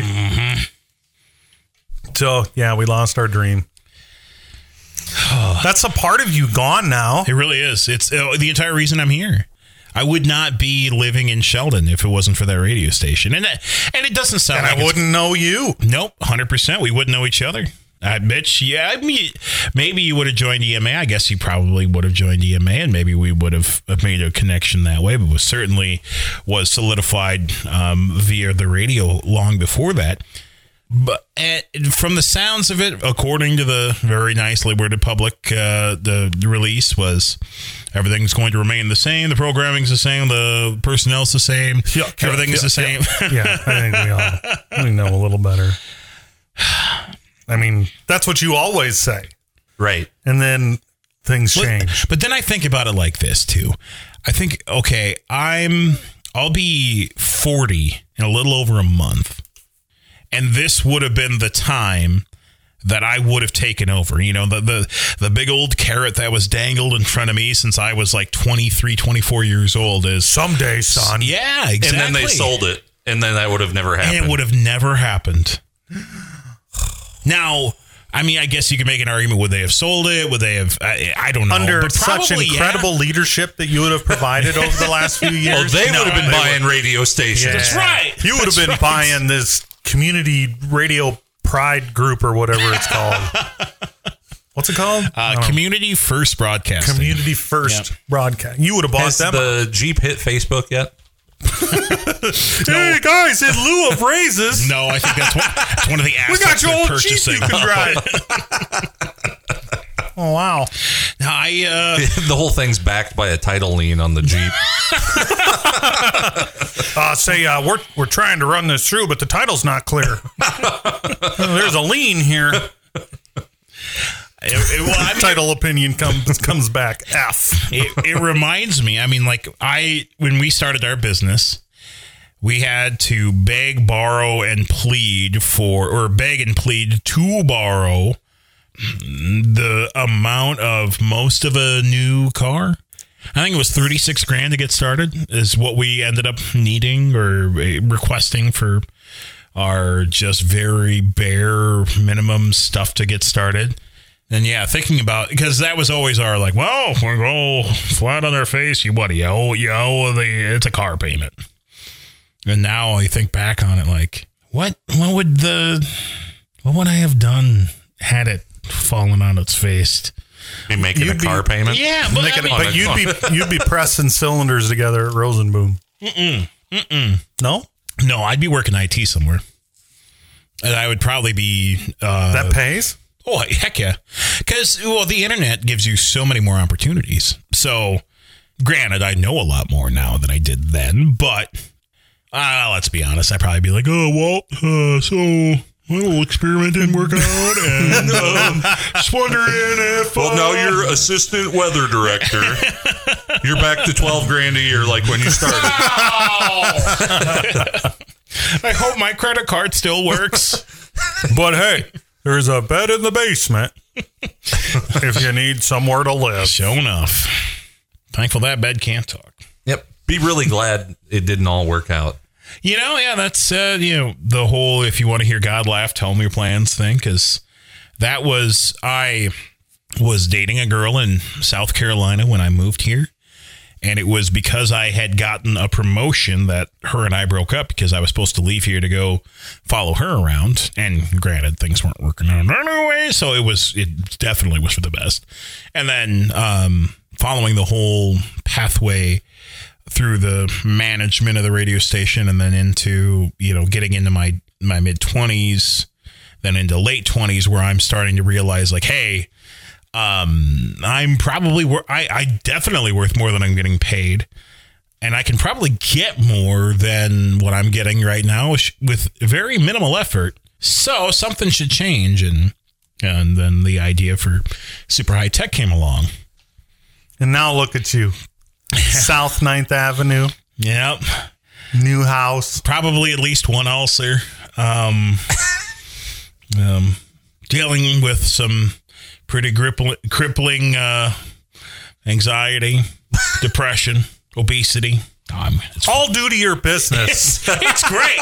So, yeah, we lost our dream. That's a part of you gone now. It really is. It's uh, the entire reason I'm here. I would not be living in Sheldon if it wasn't for that radio station, and that, and it doesn't sound And like I it's- wouldn't know you. Nope, one hundred percent. We wouldn't know each other. I bet you, yeah, I mean, maybe you would have joined E M A. I guess you probably would have joined E M A, and maybe we would have made a connection that way, but was certainly was solidified um, via the radio long before that. But uh, from the sounds of it, according to the very nicely worded public, uh, the release was everything's going to remain the same. The programming's the same. The personnel's the same. Yeah, yeah, Everything is yeah, the same. Yeah, I think we all we know a little better. I mean, that's what you always say. Right. And then things change. But then I think about it like this too. I think, okay, I'm I'll be forty in a little over a month. And this would have been the time that I would have taken over. You know, the, the, the big old carrot that was dangled in front of me since I was like twenty-three, twenty-four years old is someday, son. Yeah, exactly. And then they sold it. And then that would have never happened. And it would have never happened. Now, I mean, I guess you could make an argument. Would they have sold it? Would they have? I, I don't know. Under but such probably, incredible yeah. leadership that you would have provided over the last few years. Oh, they No, would have been they buying would- radio stations. Yeah. That's right. You would have That's been right. buying this community radio pride group or whatever it's called. What's it called? Uh, Community First Broadcasting. Community First Yep. Broadcast. You would have bought Has them. the Jeep hit Facebook yet? Hey guys, in lieu of raises, No, I think that's one, that's one of the we got assets your they're old purchasing. Jeep you can drive. Oh wow! Now, I uh, The whole thing's backed by a title lien on the Jeep. Uh, say uh, we're we're trying to run this through, but the title's not clear. There's a lien here. it, it, well, I mean, Title opinion comes comes back F. it, it reminds me. I mean, like I when we started our business, we had to beg, borrow, and plead for, or beg and plead to borrow the amount of most of a new car. I think it was thirty-six grand to get started is what we ended up needing or requesting for our just very bare minimum stuff to get started. And yeah, thinking about, because that was always our like, well, we're going flat on our face. You what? You owe, you owe the, it's a car payment. And now I think back on it like, what, what would the, what would I have done had it fallen on its face? Be making You'd a be- car payment? Yeah, but, Make I it- mean, but you'd be you'd be pressing cylinders together at Rosenboom. Mm-mm, mm-mm. No, no, I'd be working I T somewhere. And I would probably be... Uh, that pays. Oh, heck yeah. Because, well, the internet gives you so many more opportunities. So, granted, I know a lot more now than I did then, but uh, let's be honest, I'd probably be like, oh, well, uh, so my little experiment didn't work out, and um, just wondering if... Well, uh, now you're assistant weather director. You're back to twelve grand a year like when you started. I hope my credit card still works. But hey, there's a bed in the basement if you need somewhere to live. Sure enough. Thankful that bed can't talk. Yep. Be really glad it didn't all work out. You know, yeah, that's, uh, you know, the whole, if you want to hear God laugh, tell me your plans thing, because that was, I was dating a girl in South Carolina when I moved here, and it was because I had gotten a promotion that her and I broke up because I was supposed to leave here to go follow her around, and granted, things weren't working out anyway, so it was, it definitely was for the best. And then um, following the whole pathway through the management of the radio station and then into, you know, getting into my, my mid twenties, then into late twenties where I'm starting to realize like, hey, um, I'm probably, wor- I, I definitely worth more than I'm getting paid. And I can probably get more than what I'm getting right now with very minimal effort. So something should change. And, and then the idea for Super High Tech came along. And now look at you. South ninth Avenue, Yep. new house. Probably at least one ulcer. Um, um, dealing with some pretty crippling, crippling uh, anxiety, depression, obesity. Um, it's, All due to your business. it's great.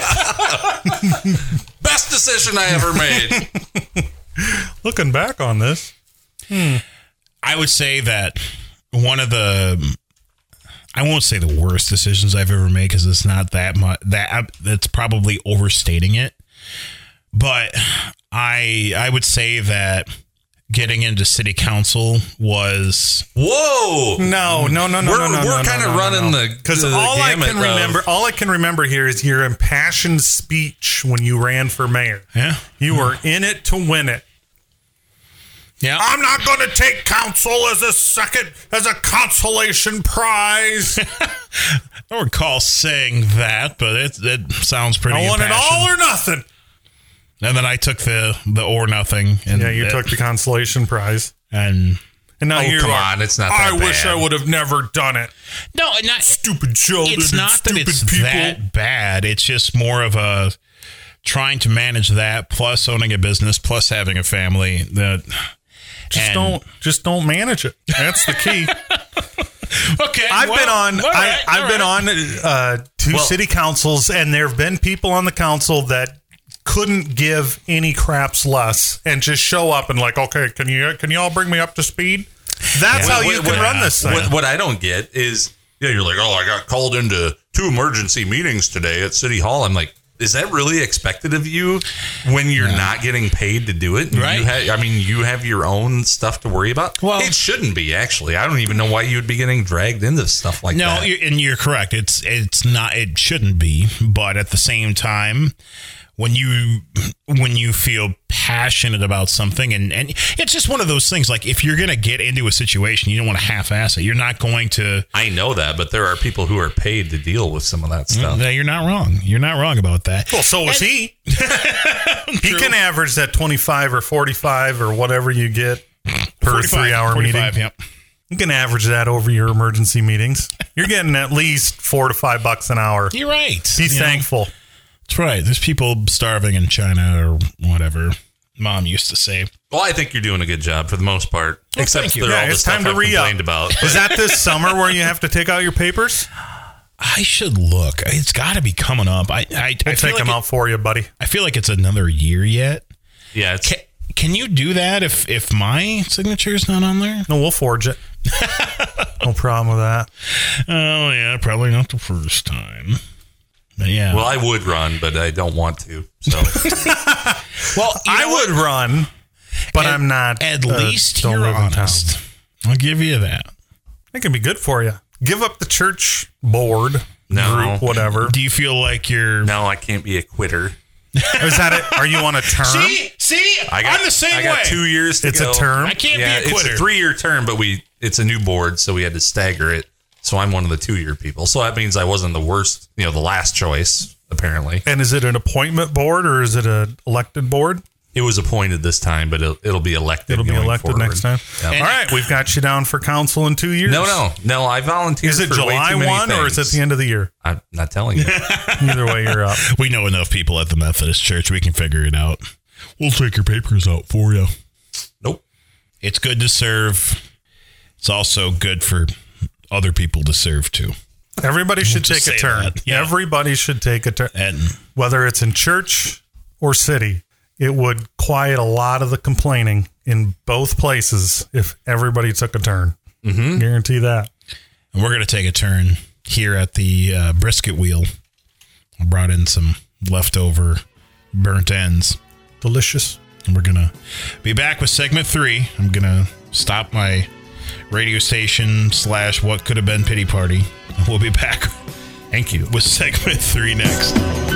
Best decision I ever made. Looking back on this, I would say that one of the, I won't say the worst decisions I've ever made because it's not that much. That that's probably overstating it. But I I would say that getting into city council was Whoa. no, no, no, no, We're, no, no. we're no, kind of no, no, running no. the because the all I gamut can remember, of- all I can remember here is your impassioned speech when you ran for mayor. yeah You were in it to win it. yeah. I'm not going to take council as a second, as a consolation prize. I don't recall saying that, but it it sounds pretty. I want it impassioned. all or nothing. And then I took the the or nothing. And Yeah, you it- took the consolation prize. and And now Oh, you come are, on, it's not I that wish bad. I would have never done it. no, not Stupid children. it's and not that stupid it's people. that bad. It's just more of a trying to manage that, plus owning a business, plus having a family. That Just and, don't just don't manage it. That's the key. Okay, I've well, been on all I, right, I've all been right. on uh, two Well- city councils, and there have been people on the council that couldn't give any craps less and just show up and like, okay, can you can you all bring me up to speed? That's Yeah. how What- you what- can run this thing. What, what I don't get is, yeah, you're like, oh, I got called into two emergency meetings today at City Hall. I'm like, is that really expected of you when you're not getting paid to do it? Right. You ha- I mean, you have your own stuff to worry about. Well- it shouldn't be, actually. I don't even know why you would be getting dragged into stuff like No, that. you- and you're correct. It's it's not. It shouldn't be. But at the same time, when you when you feel passionate about something, and, and it's just one of those things. Like if you're going to get into a situation, you don't want to half-ass it. You're not going to. I know that, but there are people who are paid to deal with some of that stuff. No, you're not wrong. You're not wrong about that. Well, so was he. He can average that twenty-five or forty-five or whatever you get per forty-five, three-hour meeting. forty-five, Yep. You can average that over your emergency meetings. You're getting at least four to five bucks an hour. You're right. Be You know, thankful. that's right. There's people starving in China or whatever. Mom used to say. Well, I think you're doing a good job for the most part, Well, except thank for you. all Yeah, the it's stuff time to I've re-up. complained about. Is that this summer where you have to take out your papers? I should look. It's got to be coming up. I I, I We'll feel take like them it- out for you, buddy. I feel like it's another year yet. Yeah, it's, Can, can you do that if if my signature is not on there? No, we'll forge it. No problem with that. Oh yeah, probably not the first time. But yeah. well, I would run, but I don't want to. So well, you I know would what? run, but At- I'm not. At uh, least don't you're live in town. honest. I'll give you that. It can be good for you. Give up the church board, No. group, whatever. Do you feel like you're? no, I can't be a quitter. Is that it? Are you on a term? See, see, I got, I'm the same I got way. two years to It's go. a term. I can't Yeah, be a it's quitter. a three-year term, but we it's a new board, so we had to stagger it. So I'm one of the two-year people. So that means I wasn't the worst, you know, the last choice, apparently. And is it an appointment board or is it an elected board? It was appointed this time, but it'll, it'll be elected It'll be going elected forward. next time. Yep. All right, we've got you down for council in two years. No, no, no. I volunteered Is it for way July too many first or is it things. the end of the year? I'm not telling you. Either way, you're up. We know enough people at the Methodist Church. We can figure it out. We'll take your papers out for you. Nope. It's good to serve. It's also good for other people to serve too. Everybody should just take a say turn. that, yeah. Everybody should take a turn. And Whether it's in church or city, it would quiet a lot of the complaining in both places if everybody took a turn. Mm-hmm. Guarantee that. And we're going to take a turn here at the uh, brisket wheel. I brought in some leftover burnt ends. Delicious. And we're going to be back with segment three. I'm going to stop my radio station slash what could have been pity party. And we'll be back. Thank you. With segment three next.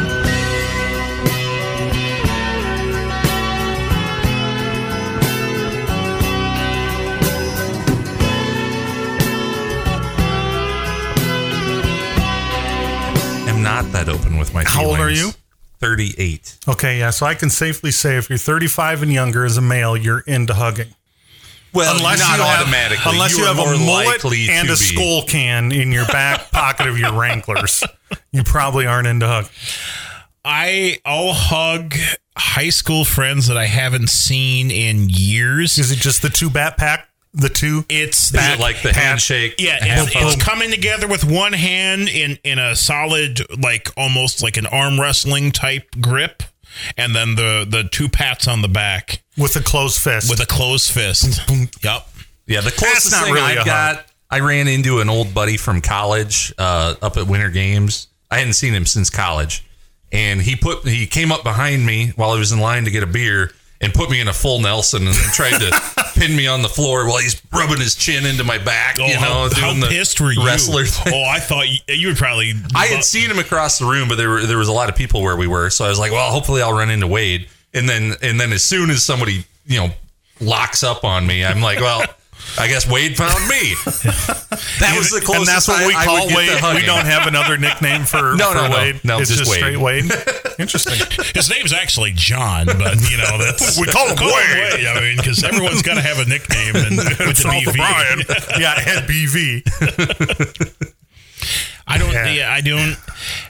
I'm not that open with my How old are feelings. you? thirty-eight. Okay, yeah. So I can safely say if you're thirty-five and younger as a male, you're into hugging. Well, Unless not you have, automatically. unless you, are have more a mullet likely and to a be. skull can in your back pocket of your Wranglers, you probably aren't into hugging. I, I'll hug high school friends that I haven't seen in years. Is it just the two bat pack? The two? It's Is it like the handshake? Yeah, Have it's, fun? it's coming together with one hand in, in a solid, like almost like an arm wrestling type grip, and then the, the two pats on the back With a closed fist. with a closed fist. Yep. Yeah, the closest not thing really a I've got, I ran into an old buddy from college uh, up at Winter Games. I hadn't seen him since college, and he put he came up behind me while I was in line to get a beer and put me in a full Nelson and tried to pin me on the floor while he's rubbing his chin into my back. Oh, you know, how, how doing the pissed were you? wrestler thing. Oh, I thought you, you would probably. I had seen him across the room, but there were there was a lot of people where we were, so I was like, well, hopefully I'll run into Wade. And then and then as soon as somebody you know locks up on me, I'm like, well, I guess Wade found me. That was the closest. and that's what we I, I call would get Wade. to We hugging. don't have another nickname for, No, for no, no. Wade. No, it's just just Wade. straight Wade. Interesting. His name's actually John, but you know that's We call him Wade. I mean, because everyone's got to have a nickname, and with It's the all B for V. Brian. Yeah, Ed B V. I don't. Yeah. Yeah, I don't.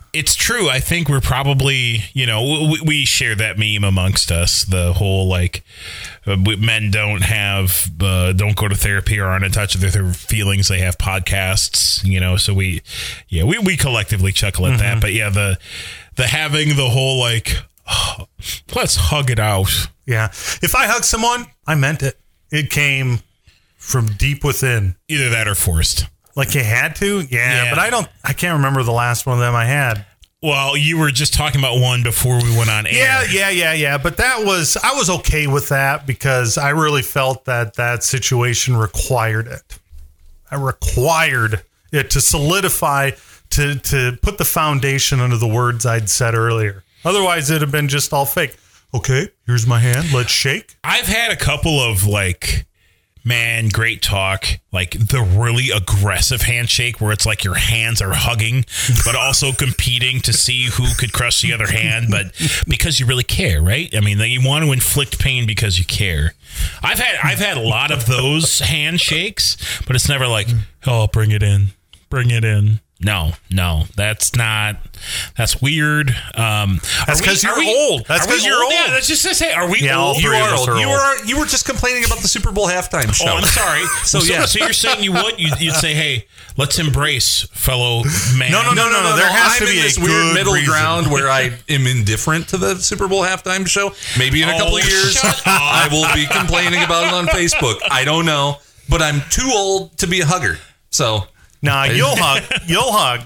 It's true. I think we're probably, you know, we, we share that meme amongst us. The whole like, uh, men don't have, uh, don't go to therapy or aren't in touch with their feelings. They have podcasts, you know. So we, yeah, we, we collectively chuckle at mm-hmm. that. But yeah, the the having the whole like, oh, let's hug it out. Yeah, if I hug someone, I meant it. It came from deep within. Either that or forced. Like you had to? Yeah, yeah, but I don't, I can't remember the last one of them I had. Well, you were just talking about one before we went on air. Yeah, yeah, yeah, yeah. But that was, I was okay with that because I really felt that that situation required it. I required it to solidify, to, to put the foundation under the words I'd said earlier. Otherwise, it'd have been just all fake. Okay, here's my hand. Let's shake. I've had a couple of like, man, great talk. Like the really aggressive handshake where it's like your hands are hugging, but also competing to see who could crush the other hand. But because you really care, right? I mean, you want to inflict pain because you care. I've had I've had a lot of those handshakes, but it's never like, oh, bring it in, bring it in. No, no, that's not. That's weird. Um, that's because you're we, old. That's because you're old. Yeah, that's just to say. Are we yeah, old? You are old. old. You were. You were just complaining about the Super Bowl halftime show. Oh, I'm sorry. so so yeah. So you're saying you would? You'd, you'd say, hey, let's embrace fellow man. No, no, no, no, no. There has I'm to be in this a weird middle reason. ground where I am indifferent to the Super Bowl halftime show. Maybe in a couple oh, of years, I will be complaining about it on Facebook. I don't know, but I'm too old to be a hugger. So, nah, you'll hug. You'll hug.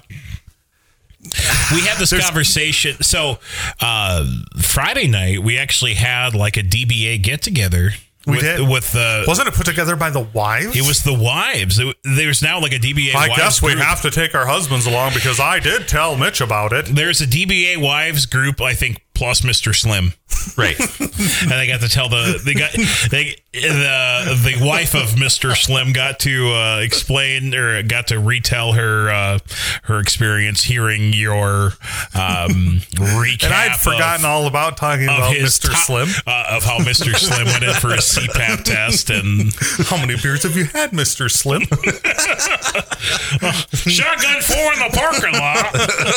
We had this There's, conversation. So uh, Friday night, we actually had like a D B A get together. We with, did. With the wasn't it put together by the wives? It was the wives. It, there's now like a D B A. I wives guess we group. have to take our husbands along because I did tell Mitch about it. There's a D B A wives group. I think plus Mister Slim. Right. And they got to tell the they got they the the wife of Mister Slim got to uh, explain or got to retell her uh, her experience hearing your um, recap. And I'd forgotten of, all about talking about Mister top, Slim uh, of how Mister Slim went in for a C PAP test and how many beers have you had, Mister Slim? Shotgun four in the parking lot.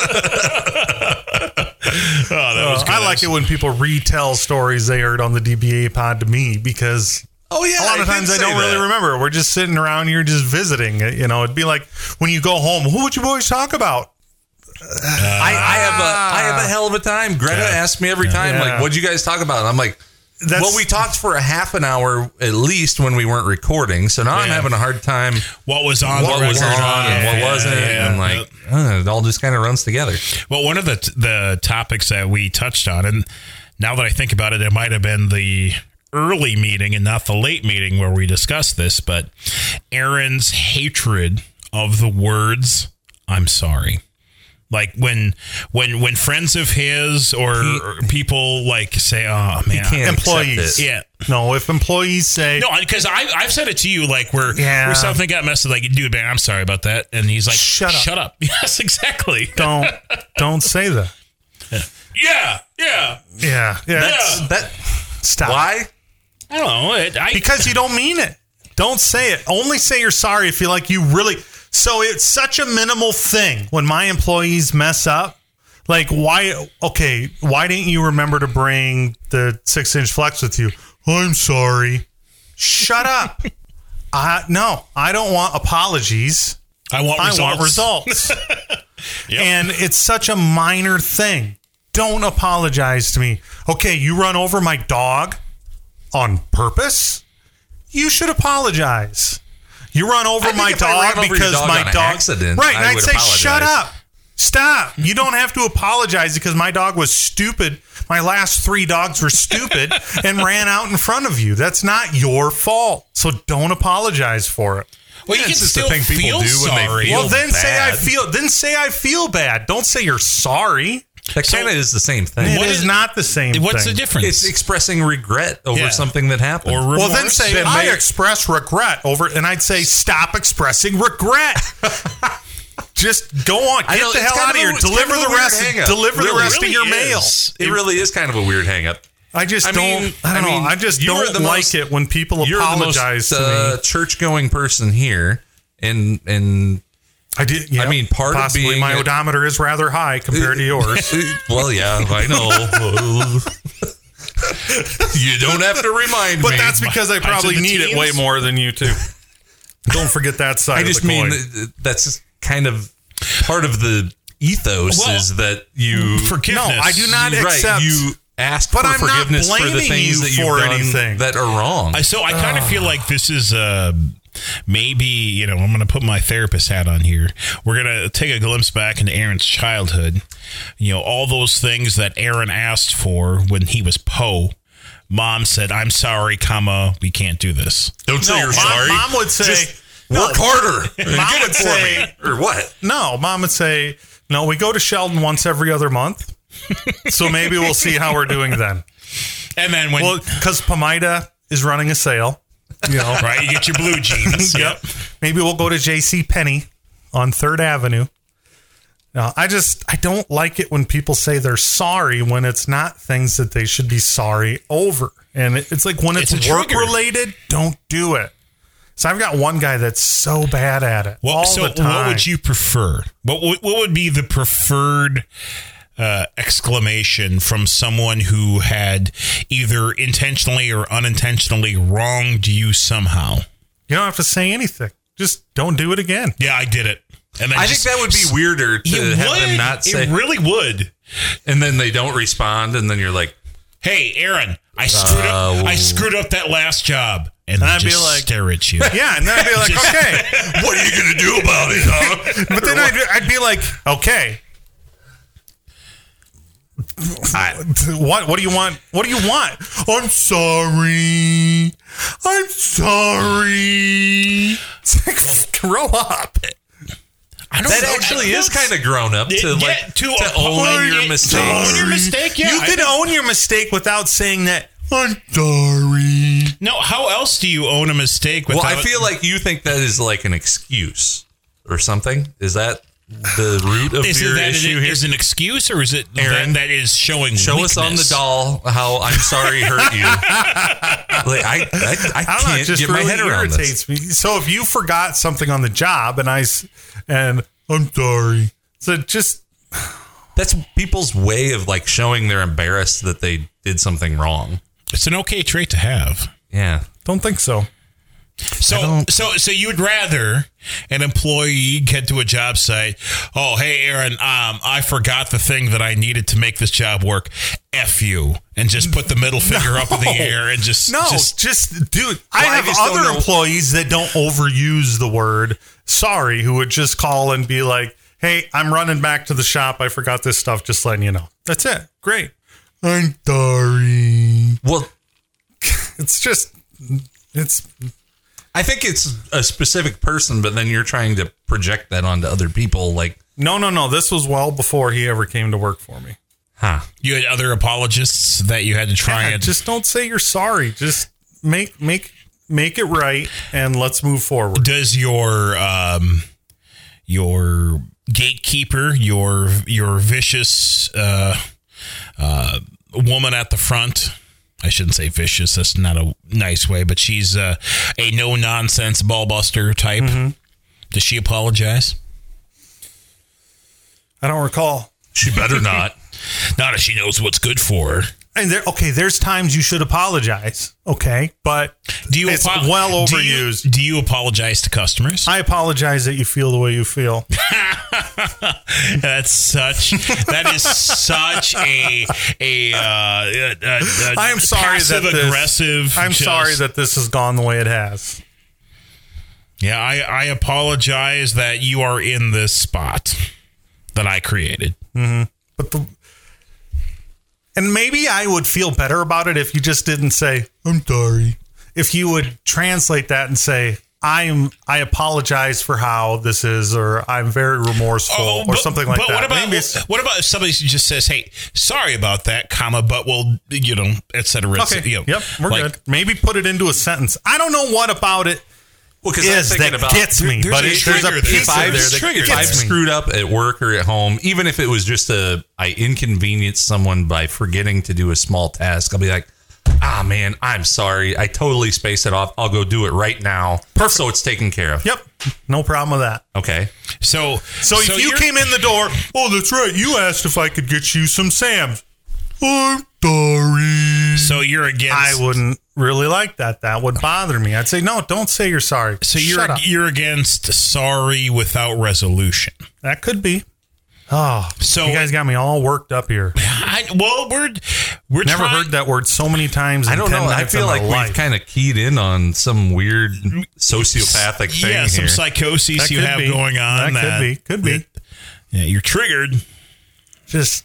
Oh, that was uh, good. I like it when people retell stories they heard on the D B A pod to me because oh yeah, a lot of I times I don't that. really remember. We're just sitting around here just visiting. You know, it'd be like when you go home, who would you boys talk about? Uh, I, I have a I have a hell of a time. Greta yeah. asks me every time, yeah. like, what'd you guys talk about? And I'm like, That's, well, we talked for a half an hour at least when we weren't recording. So now yeah. I'm having a hard time. What was on? What was on? Yeah, and what yeah, wasn't? Yeah, and like, uh, it all just kind of runs together. Well, one of the the topics that we touched on, and now that I think about it, it might have been the early meeting and not the late meeting where we discussed this, but Aaron's hatred of the words "I'm sorry." Like when when when friends of his or, he, or people like say, "Oh man," employees, yeah, no. If employees say, no, because I I've said it to you, like where yeah. where something got messed up, like, dude, man, I'm sorry about that, and he's like, shut up, shut up. Yes, exactly. Don't don't say that. Yeah, yeah, yeah, yeah. That's, that stop. Why? I don't know. It, I, because you don't mean it. Don't say it. Only say you're sorry if you like you really. So it's such a minimal thing when my employees mess up. Like, why? Okay, why didn't you remember to bring the six inch flex with you? I'm sorry. Shut up. uh, no, I don't want apologies. I want results. I want results. Yep. And it's such a minor thing. Don't apologize to me. Okay, you run over my dog on purpose? You should apologize. You run over my dog because dog my dog accident, right, and I I'd say apologize. Shut up. Stop. You don't have to apologize because my dog was stupid. My last three dogs were stupid and ran out in front of you. That's not your fault. So don't apologize for it. Well, you yeah, can still the thing feel people do sorry. when they feel Well, then bad. say I feel then say I feel bad. Don't say you're sorry. That So- kind of is the same thing. It What is is- not the same What's thing. the difference? It's expressing regret over Yeah. something that happened. Or Well, then remorse? say, Then I may- express regret over, and I'd say, stop expressing regret. Just go on. I Get know, the it's hell kind out of of here. a- it's Deliver kind of a the weird rest. hang-up. Deliver the Really, rest really of your mail. is. it really is kind of a weird hang-up. I just I don't. mean- I don't I mean, know. I just you are don't the like most- it when people You're apologize the most to uh, me. church-going person here, and and I did. Yeah, I mean, part of possibly being my a- odometer is rather high compared to yours. Well, yeah, I know. You don't have to remind But me. that's because I probably the need it teens? way more than you two. Don't forget that side I of just the mean coin. that that's kind of part of the ethos Well, is that you Forgiveness. No, I do not right, accept. you ask But for I'm not forgiveness for the blaming things you that you've for done anything. that are wrong. I- So I kind of feel like this is uh, maybe, you know, I'm going to put my therapist hat on here. We're going to take a glimpse back into Aaron's childhood. You know, all those things that Aaron asked for when he was Poe. Mom said, I'm sorry, comma, we can't do this. Don't say No, you're mom, sorry. Mom would say, Just work harder. and Mom Get would it for say- me. Or what? no, Mom would say, no, we go to Sheldon once every other month. So maybe we'll see how we're doing then. And then when, Well, because Pomida is running a sale. You know, right, you get your blue jeans. Yep. Maybe we'll go to J C Penney on Third Avenue. Now, I just I don't like it when people say they're sorry when it's not things that they should be sorry over. And it- it's like when it's, It's a work trigger. related, don't do it. So I've got one guy that's so bad at it Well, all so the time. what would you prefer? What would, what would be the preferred uh, exclamation from someone who had either intentionally or unintentionally wronged you somehow? You don't have to say anything. Just don't do it again. Yeah, I did it. And then I just- think that would be weirder to It have would. them not say, It really would. and then they don't respond, and then you're like, Hey, Aaron, I screwed up. I screwed up that last job, and I'd I'd be just like- stare at you. Yeah, and then I'd be like, Just- okay. "What are you gonna do about it, huh?" But then I'd, I'd be like, okay. I- What what do you want? What do you want? I'm sorry. I'm sorry. It's like, grow up. I don't That know. actually is kind of grown up to Yeah, like to to, a own point, your it- mistake. to own your mistake. Yeah, you I can think- own your mistake without saying that. I'm sorry. No, how else do you own a mistake Well, without? I feel like you think that is like an excuse or something. Is that the root of is your it that issue it here? is an excuse, or is it Aaron, that, that is showing? Show us on the weakness? doll how I'm sorry hurt you. Like I, I, I, I don't know. It can't just get really my head around irritates this. me. So if you forgot something on the job and I s- and I'm sorry, so just That's people's way of like showing they're embarrassed that they did something wrong. It's an okay trait to have. Yeah. don't think so. So, so, so you would rather an employee get to a job site? Oh, hey, Aaron, um, I forgot the thing that I needed to make this job work. F you, and just put the middle finger up in the air and just No, just just, dude. I Well, I have just don't other know- employees that don't overuse the word sorry, who would just call and be like, "Hey, I'm running back to the shop. I forgot this stuff. Just letting you know." That's it. Great. I'm sorry. Well, It's just, it's I think it's a specific person, but then you're trying to project that onto other people. Like, no, no, no. This was well before he ever came to work for me. huh? you had other apologists that you had to try Yeah, and just don't say you're sorry. Just make make make it right, and let's move forward. Does your um your gatekeeper, your your vicious uh, uh, woman at the front? I shouldn't say vicious. That's not a nice way, but she's uh, a no nonsense ball buster type. Mm-hmm. Does she apologize? I don't recall. She better not. Not if she knows what's good for her. And there, okay, there's times you should apologize. Okay, but Do you it's apo- well do you- overused. Do you, apologize to customers? I apologize that you feel the way you feel. That's such. That is such a a. Uh, a, a, a I am sorry that passive this, aggressive. I'm just- sorry that this has gone the way it has. Yeah, I, I apologize that you are in this spot that I created. But the and maybe I would feel better about it if you just didn't say I'm sorry. If you would translate that and say I'm I apologize for how this is, or I'm very remorseful, or Oh, but- something like but that. What about Maybe it's, what about if somebody just says, "Hey, sorry about that, comma, but we'll, you know, et cetera, et okay. cetera," you know, Yep, we're like, good. Maybe put it into a sentence. I don't know what about it Well, because is that gets me, there's but a it, there's a trigger piece if of I've, there that if I've gets me. screwed up at work or at home, even if it was just a I inconvenienced someone by forgetting to do a small task, I'll be like, ah, man, I'm sorry. I totally spaced it off. I'll go do it right now. Perfect. So it's taken care of. Yep. No problem with that. Okay. So, So, so if you you're- came in the door, oh, that's right. You asked if I could get you some Sam's. I'm sorry. so you're against. I wouldn't really like that. That would bother me. I'd say, no, don't say you're sorry. So you're Shut up. you're against sorry without resolution. That could be. Oh, So- you guys got me all worked up here. I, well, we're we're Never trying, heard that word so many times in I don't ten know. I minutes feel of my like life. we've kind of keyed in on some weird sociopathic thing Yeah, some here. psychoses That you could have be. going on. That could be. Could be. Yeah, you're triggered. Just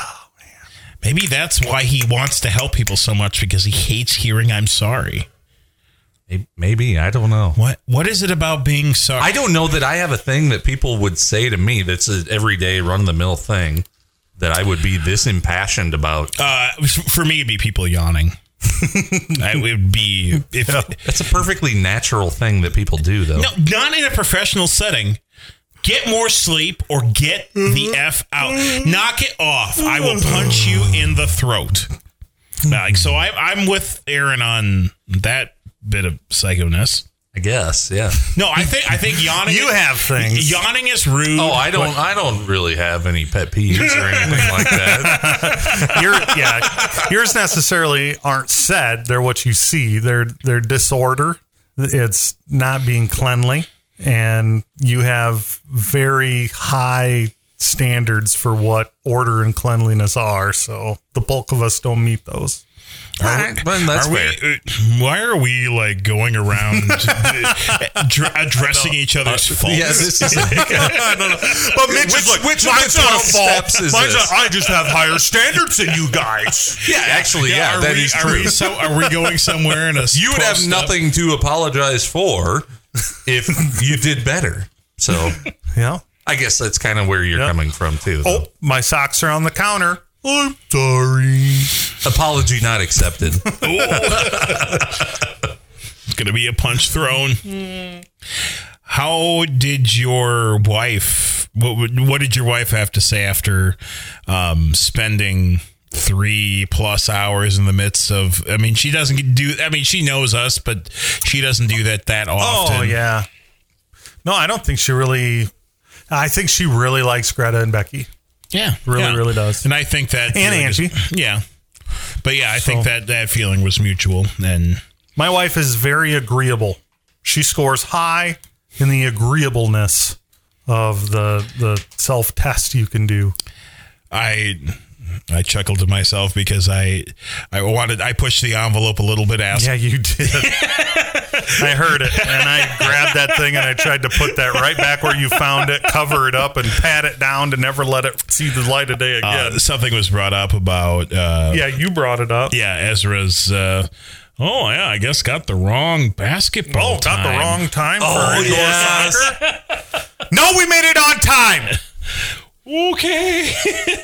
Maybe that's why he wants to help people so much, because he hates hearing "I'm sorry." Maybe. I don't know. What What is it about being sorry? I don't know that I have a thing that people would say to me that's an everyday run-of-the-mill thing that I would be this impassioned about. Uh, for me, it'd be people yawning. I would be if That's a perfectly natural thing that people do, though. no, not in a professional setting. Get more sleep or get the F out. Knock it off. I will punch you in the throat. Like, so I, I'm with Aaron on that bit of psychoness. I guess, yeah. No, I think I think yawning. you have things. Yawning is rude. Oh, I don't. I don't really have any pet peeves or anything like that. Your, yeah, yours necessarily aren't said. They're what you see. They're they're disorder. It's not being cleanly, and you have very high standards for what order and cleanliness are. So the bulk of us don't meet those. All right, but that's Are fair. we, uh, why are we like going around dr- addressing each other's faults? Yeah, this is. I don't know. But Mitch Which- is like, which of mine's the not a twelve fault. steps is Mine's this? not- I just have higher standards than you guys. Yeah, actually, yeah, are that we, is are true. we so are we going somewhere in a You would have twelve-step? nothing to apologize for if you did better. So Yeah. I guess that's kind of where you're Yep. coming from too. Oh, my socks are on the counter. I'm sorry. Apology not accepted. It's gonna be a punch thrown. How did your wife? What would- what did your wife have to say after um, spending three plus hours in the midst of? I mean, she doesn't do. I mean, she knows us, but she doesn't do that that often. Oh, yeah. No, I don't think she really. I think she really likes Greta and Becky. Yeah, Really, yeah. really does. And I think that And feeling is- Angie. yeah, but yeah, I think that that feeling was mutual. And My wife is very agreeable. She scores high in the agreeableness of the the self test you can do. I I chuckled to myself because I I wanted I pushed the envelope a little bit. Asked Yeah, you did. I heard it, and I grabbed that thing and I tried to put that right back where you found it, cover it up, and pat it down to never let it see the light of day again. uh, something was brought up about uh, yeah, you brought it up. yeah Ezra's. Uh, oh yeah, I guess got the wrong basketball. Oh, got the time. wrong time for Oh, indoor yes. soccer. No, we made it on time. Okay.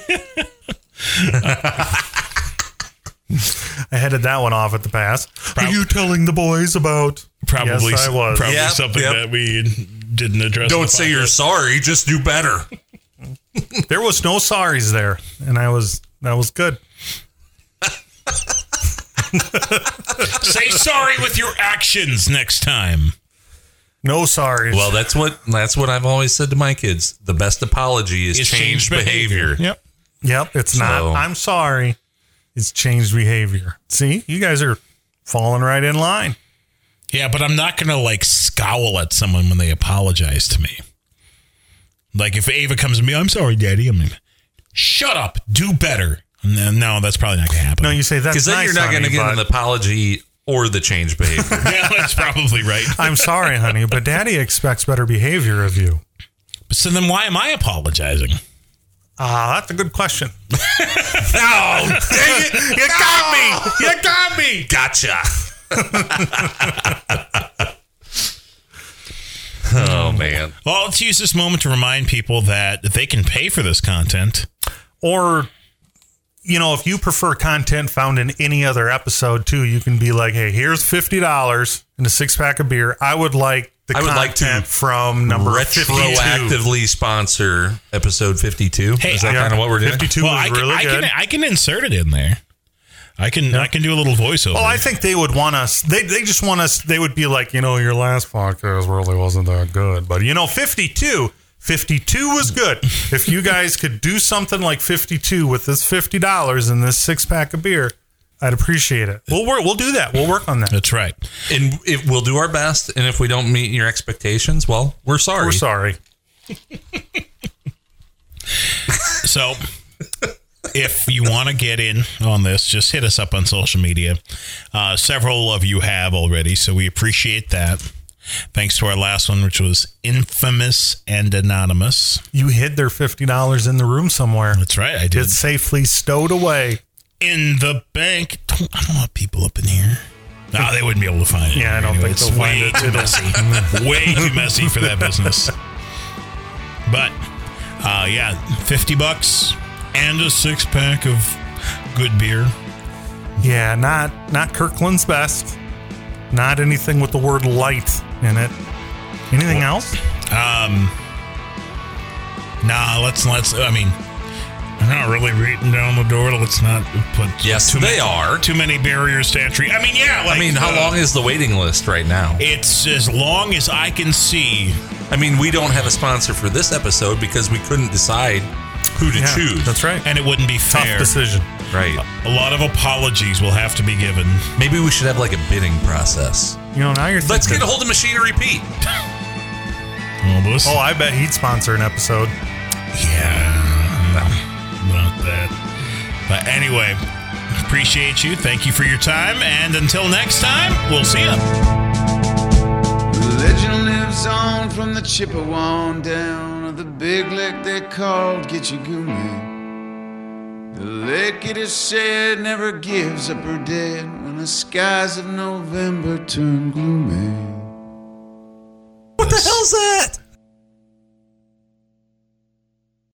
I headed that one off at the pass. Are you telling the boys about? Probably, Yes, I was. probably Yep, something yep. that we didn't address. in Don't the say you're podcast. sorry. Just do better. There was no sorries there, and I was that was good. Say sorry with your actions next time. No sorries. Well, that's what that's what I've always said to my kids. The best apology is It's changed, changed behavior. behavior. Yep. Yep, it's not. So- I'm sorry. It's changed behavior. See, you guys are falling right in line. Yeah, but I'm not going to like scowl at someone when they apologize to me. Like if Ava comes to me, I'm sorry, Daddy. I'm like, shut up, do better. And then, no, that's probably not going to happen. No, you say that's Because then nice, you're not going to honey, get an but apology or the change behavior. Yeah, that's probably right. I'm sorry, honey, but Daddy expects better behavior of you. But so then why am I apologizing? Ah, that's a good question. Oh, dang it! You got me! You got me! Gotcha. Oh man. Well, let's use this moment to remind people that they can pay for this content. Or, you know, if you prefer content found in any other episode too, you can be like, hey, here's fifty dollars and a six pack of beer. I would like the I would like content to from number fifty-two. Retroactively sponsor episode fifty-two. Hey, Is that I- kind of what we're doing? fifty-two Well, was I can, really I good. can I can insert it in there. I can I can do a little voiceover. Well, I think they would want us. They they just want us. They would be like, you know, your last podcast really wasn't that good, but you know, fifty-two, fifty-two was good. If you guys could do something like fifty-two with this fifty dollars and this six pack of beer, I'd appreciate it. We'll work. We'll do that. We'll work on that. That's right. And if we'll do our best, and if we don't meet your expectations, well, we're sorry. We're sorry. So, if you want to get in on this, just hit us up on social media. Uh, several of you have already, so we appreciate that. Thanks to our last one, which was Infamous and Anonymous. You hid their fifty dollars in the room somewhere. That's right, I did. It's safely stowed away. In the bank. Don't, I don't want people up in here. No, they wouldn't be able to find it. Yeah, I don't anyway, think it's they'll way find it. too messy. Way too messy for that business. But, uh, yeah, fifty bucks and a six pack of good beer. Yeah, not not Kirkland's Best. Not anything with the word light in it. Anything else? Um, nah, let's let's. I mean, I'm not really beating down the door. Let's not put Yes, too they many, are. too many barriers to entry. I mean, yeah. Like, I mean, how uh, long is the waiting list right now? It's as long as I can see. I mean, we don't have a sponsor for this episode because we couldn't decide who to Yeah, choose. That's right. And it wouldn't be Tough fair. decision. Right. A lot of apologies will have to be given. Maybe we should have like a bidding process. You know, now you're Let's get thinking, a hold of Machinery Pete. Almost. oh, I bet he'd sponsor an episode. Yeah. Not that. But anyway, appreciate you. Thank you for your time. And until next time, we'll see you. The legend lives on from the Chippewa down of the big lake they called Gitchagumi. The lake, it is said, never gives up her dead when the skies of November turn gloomy.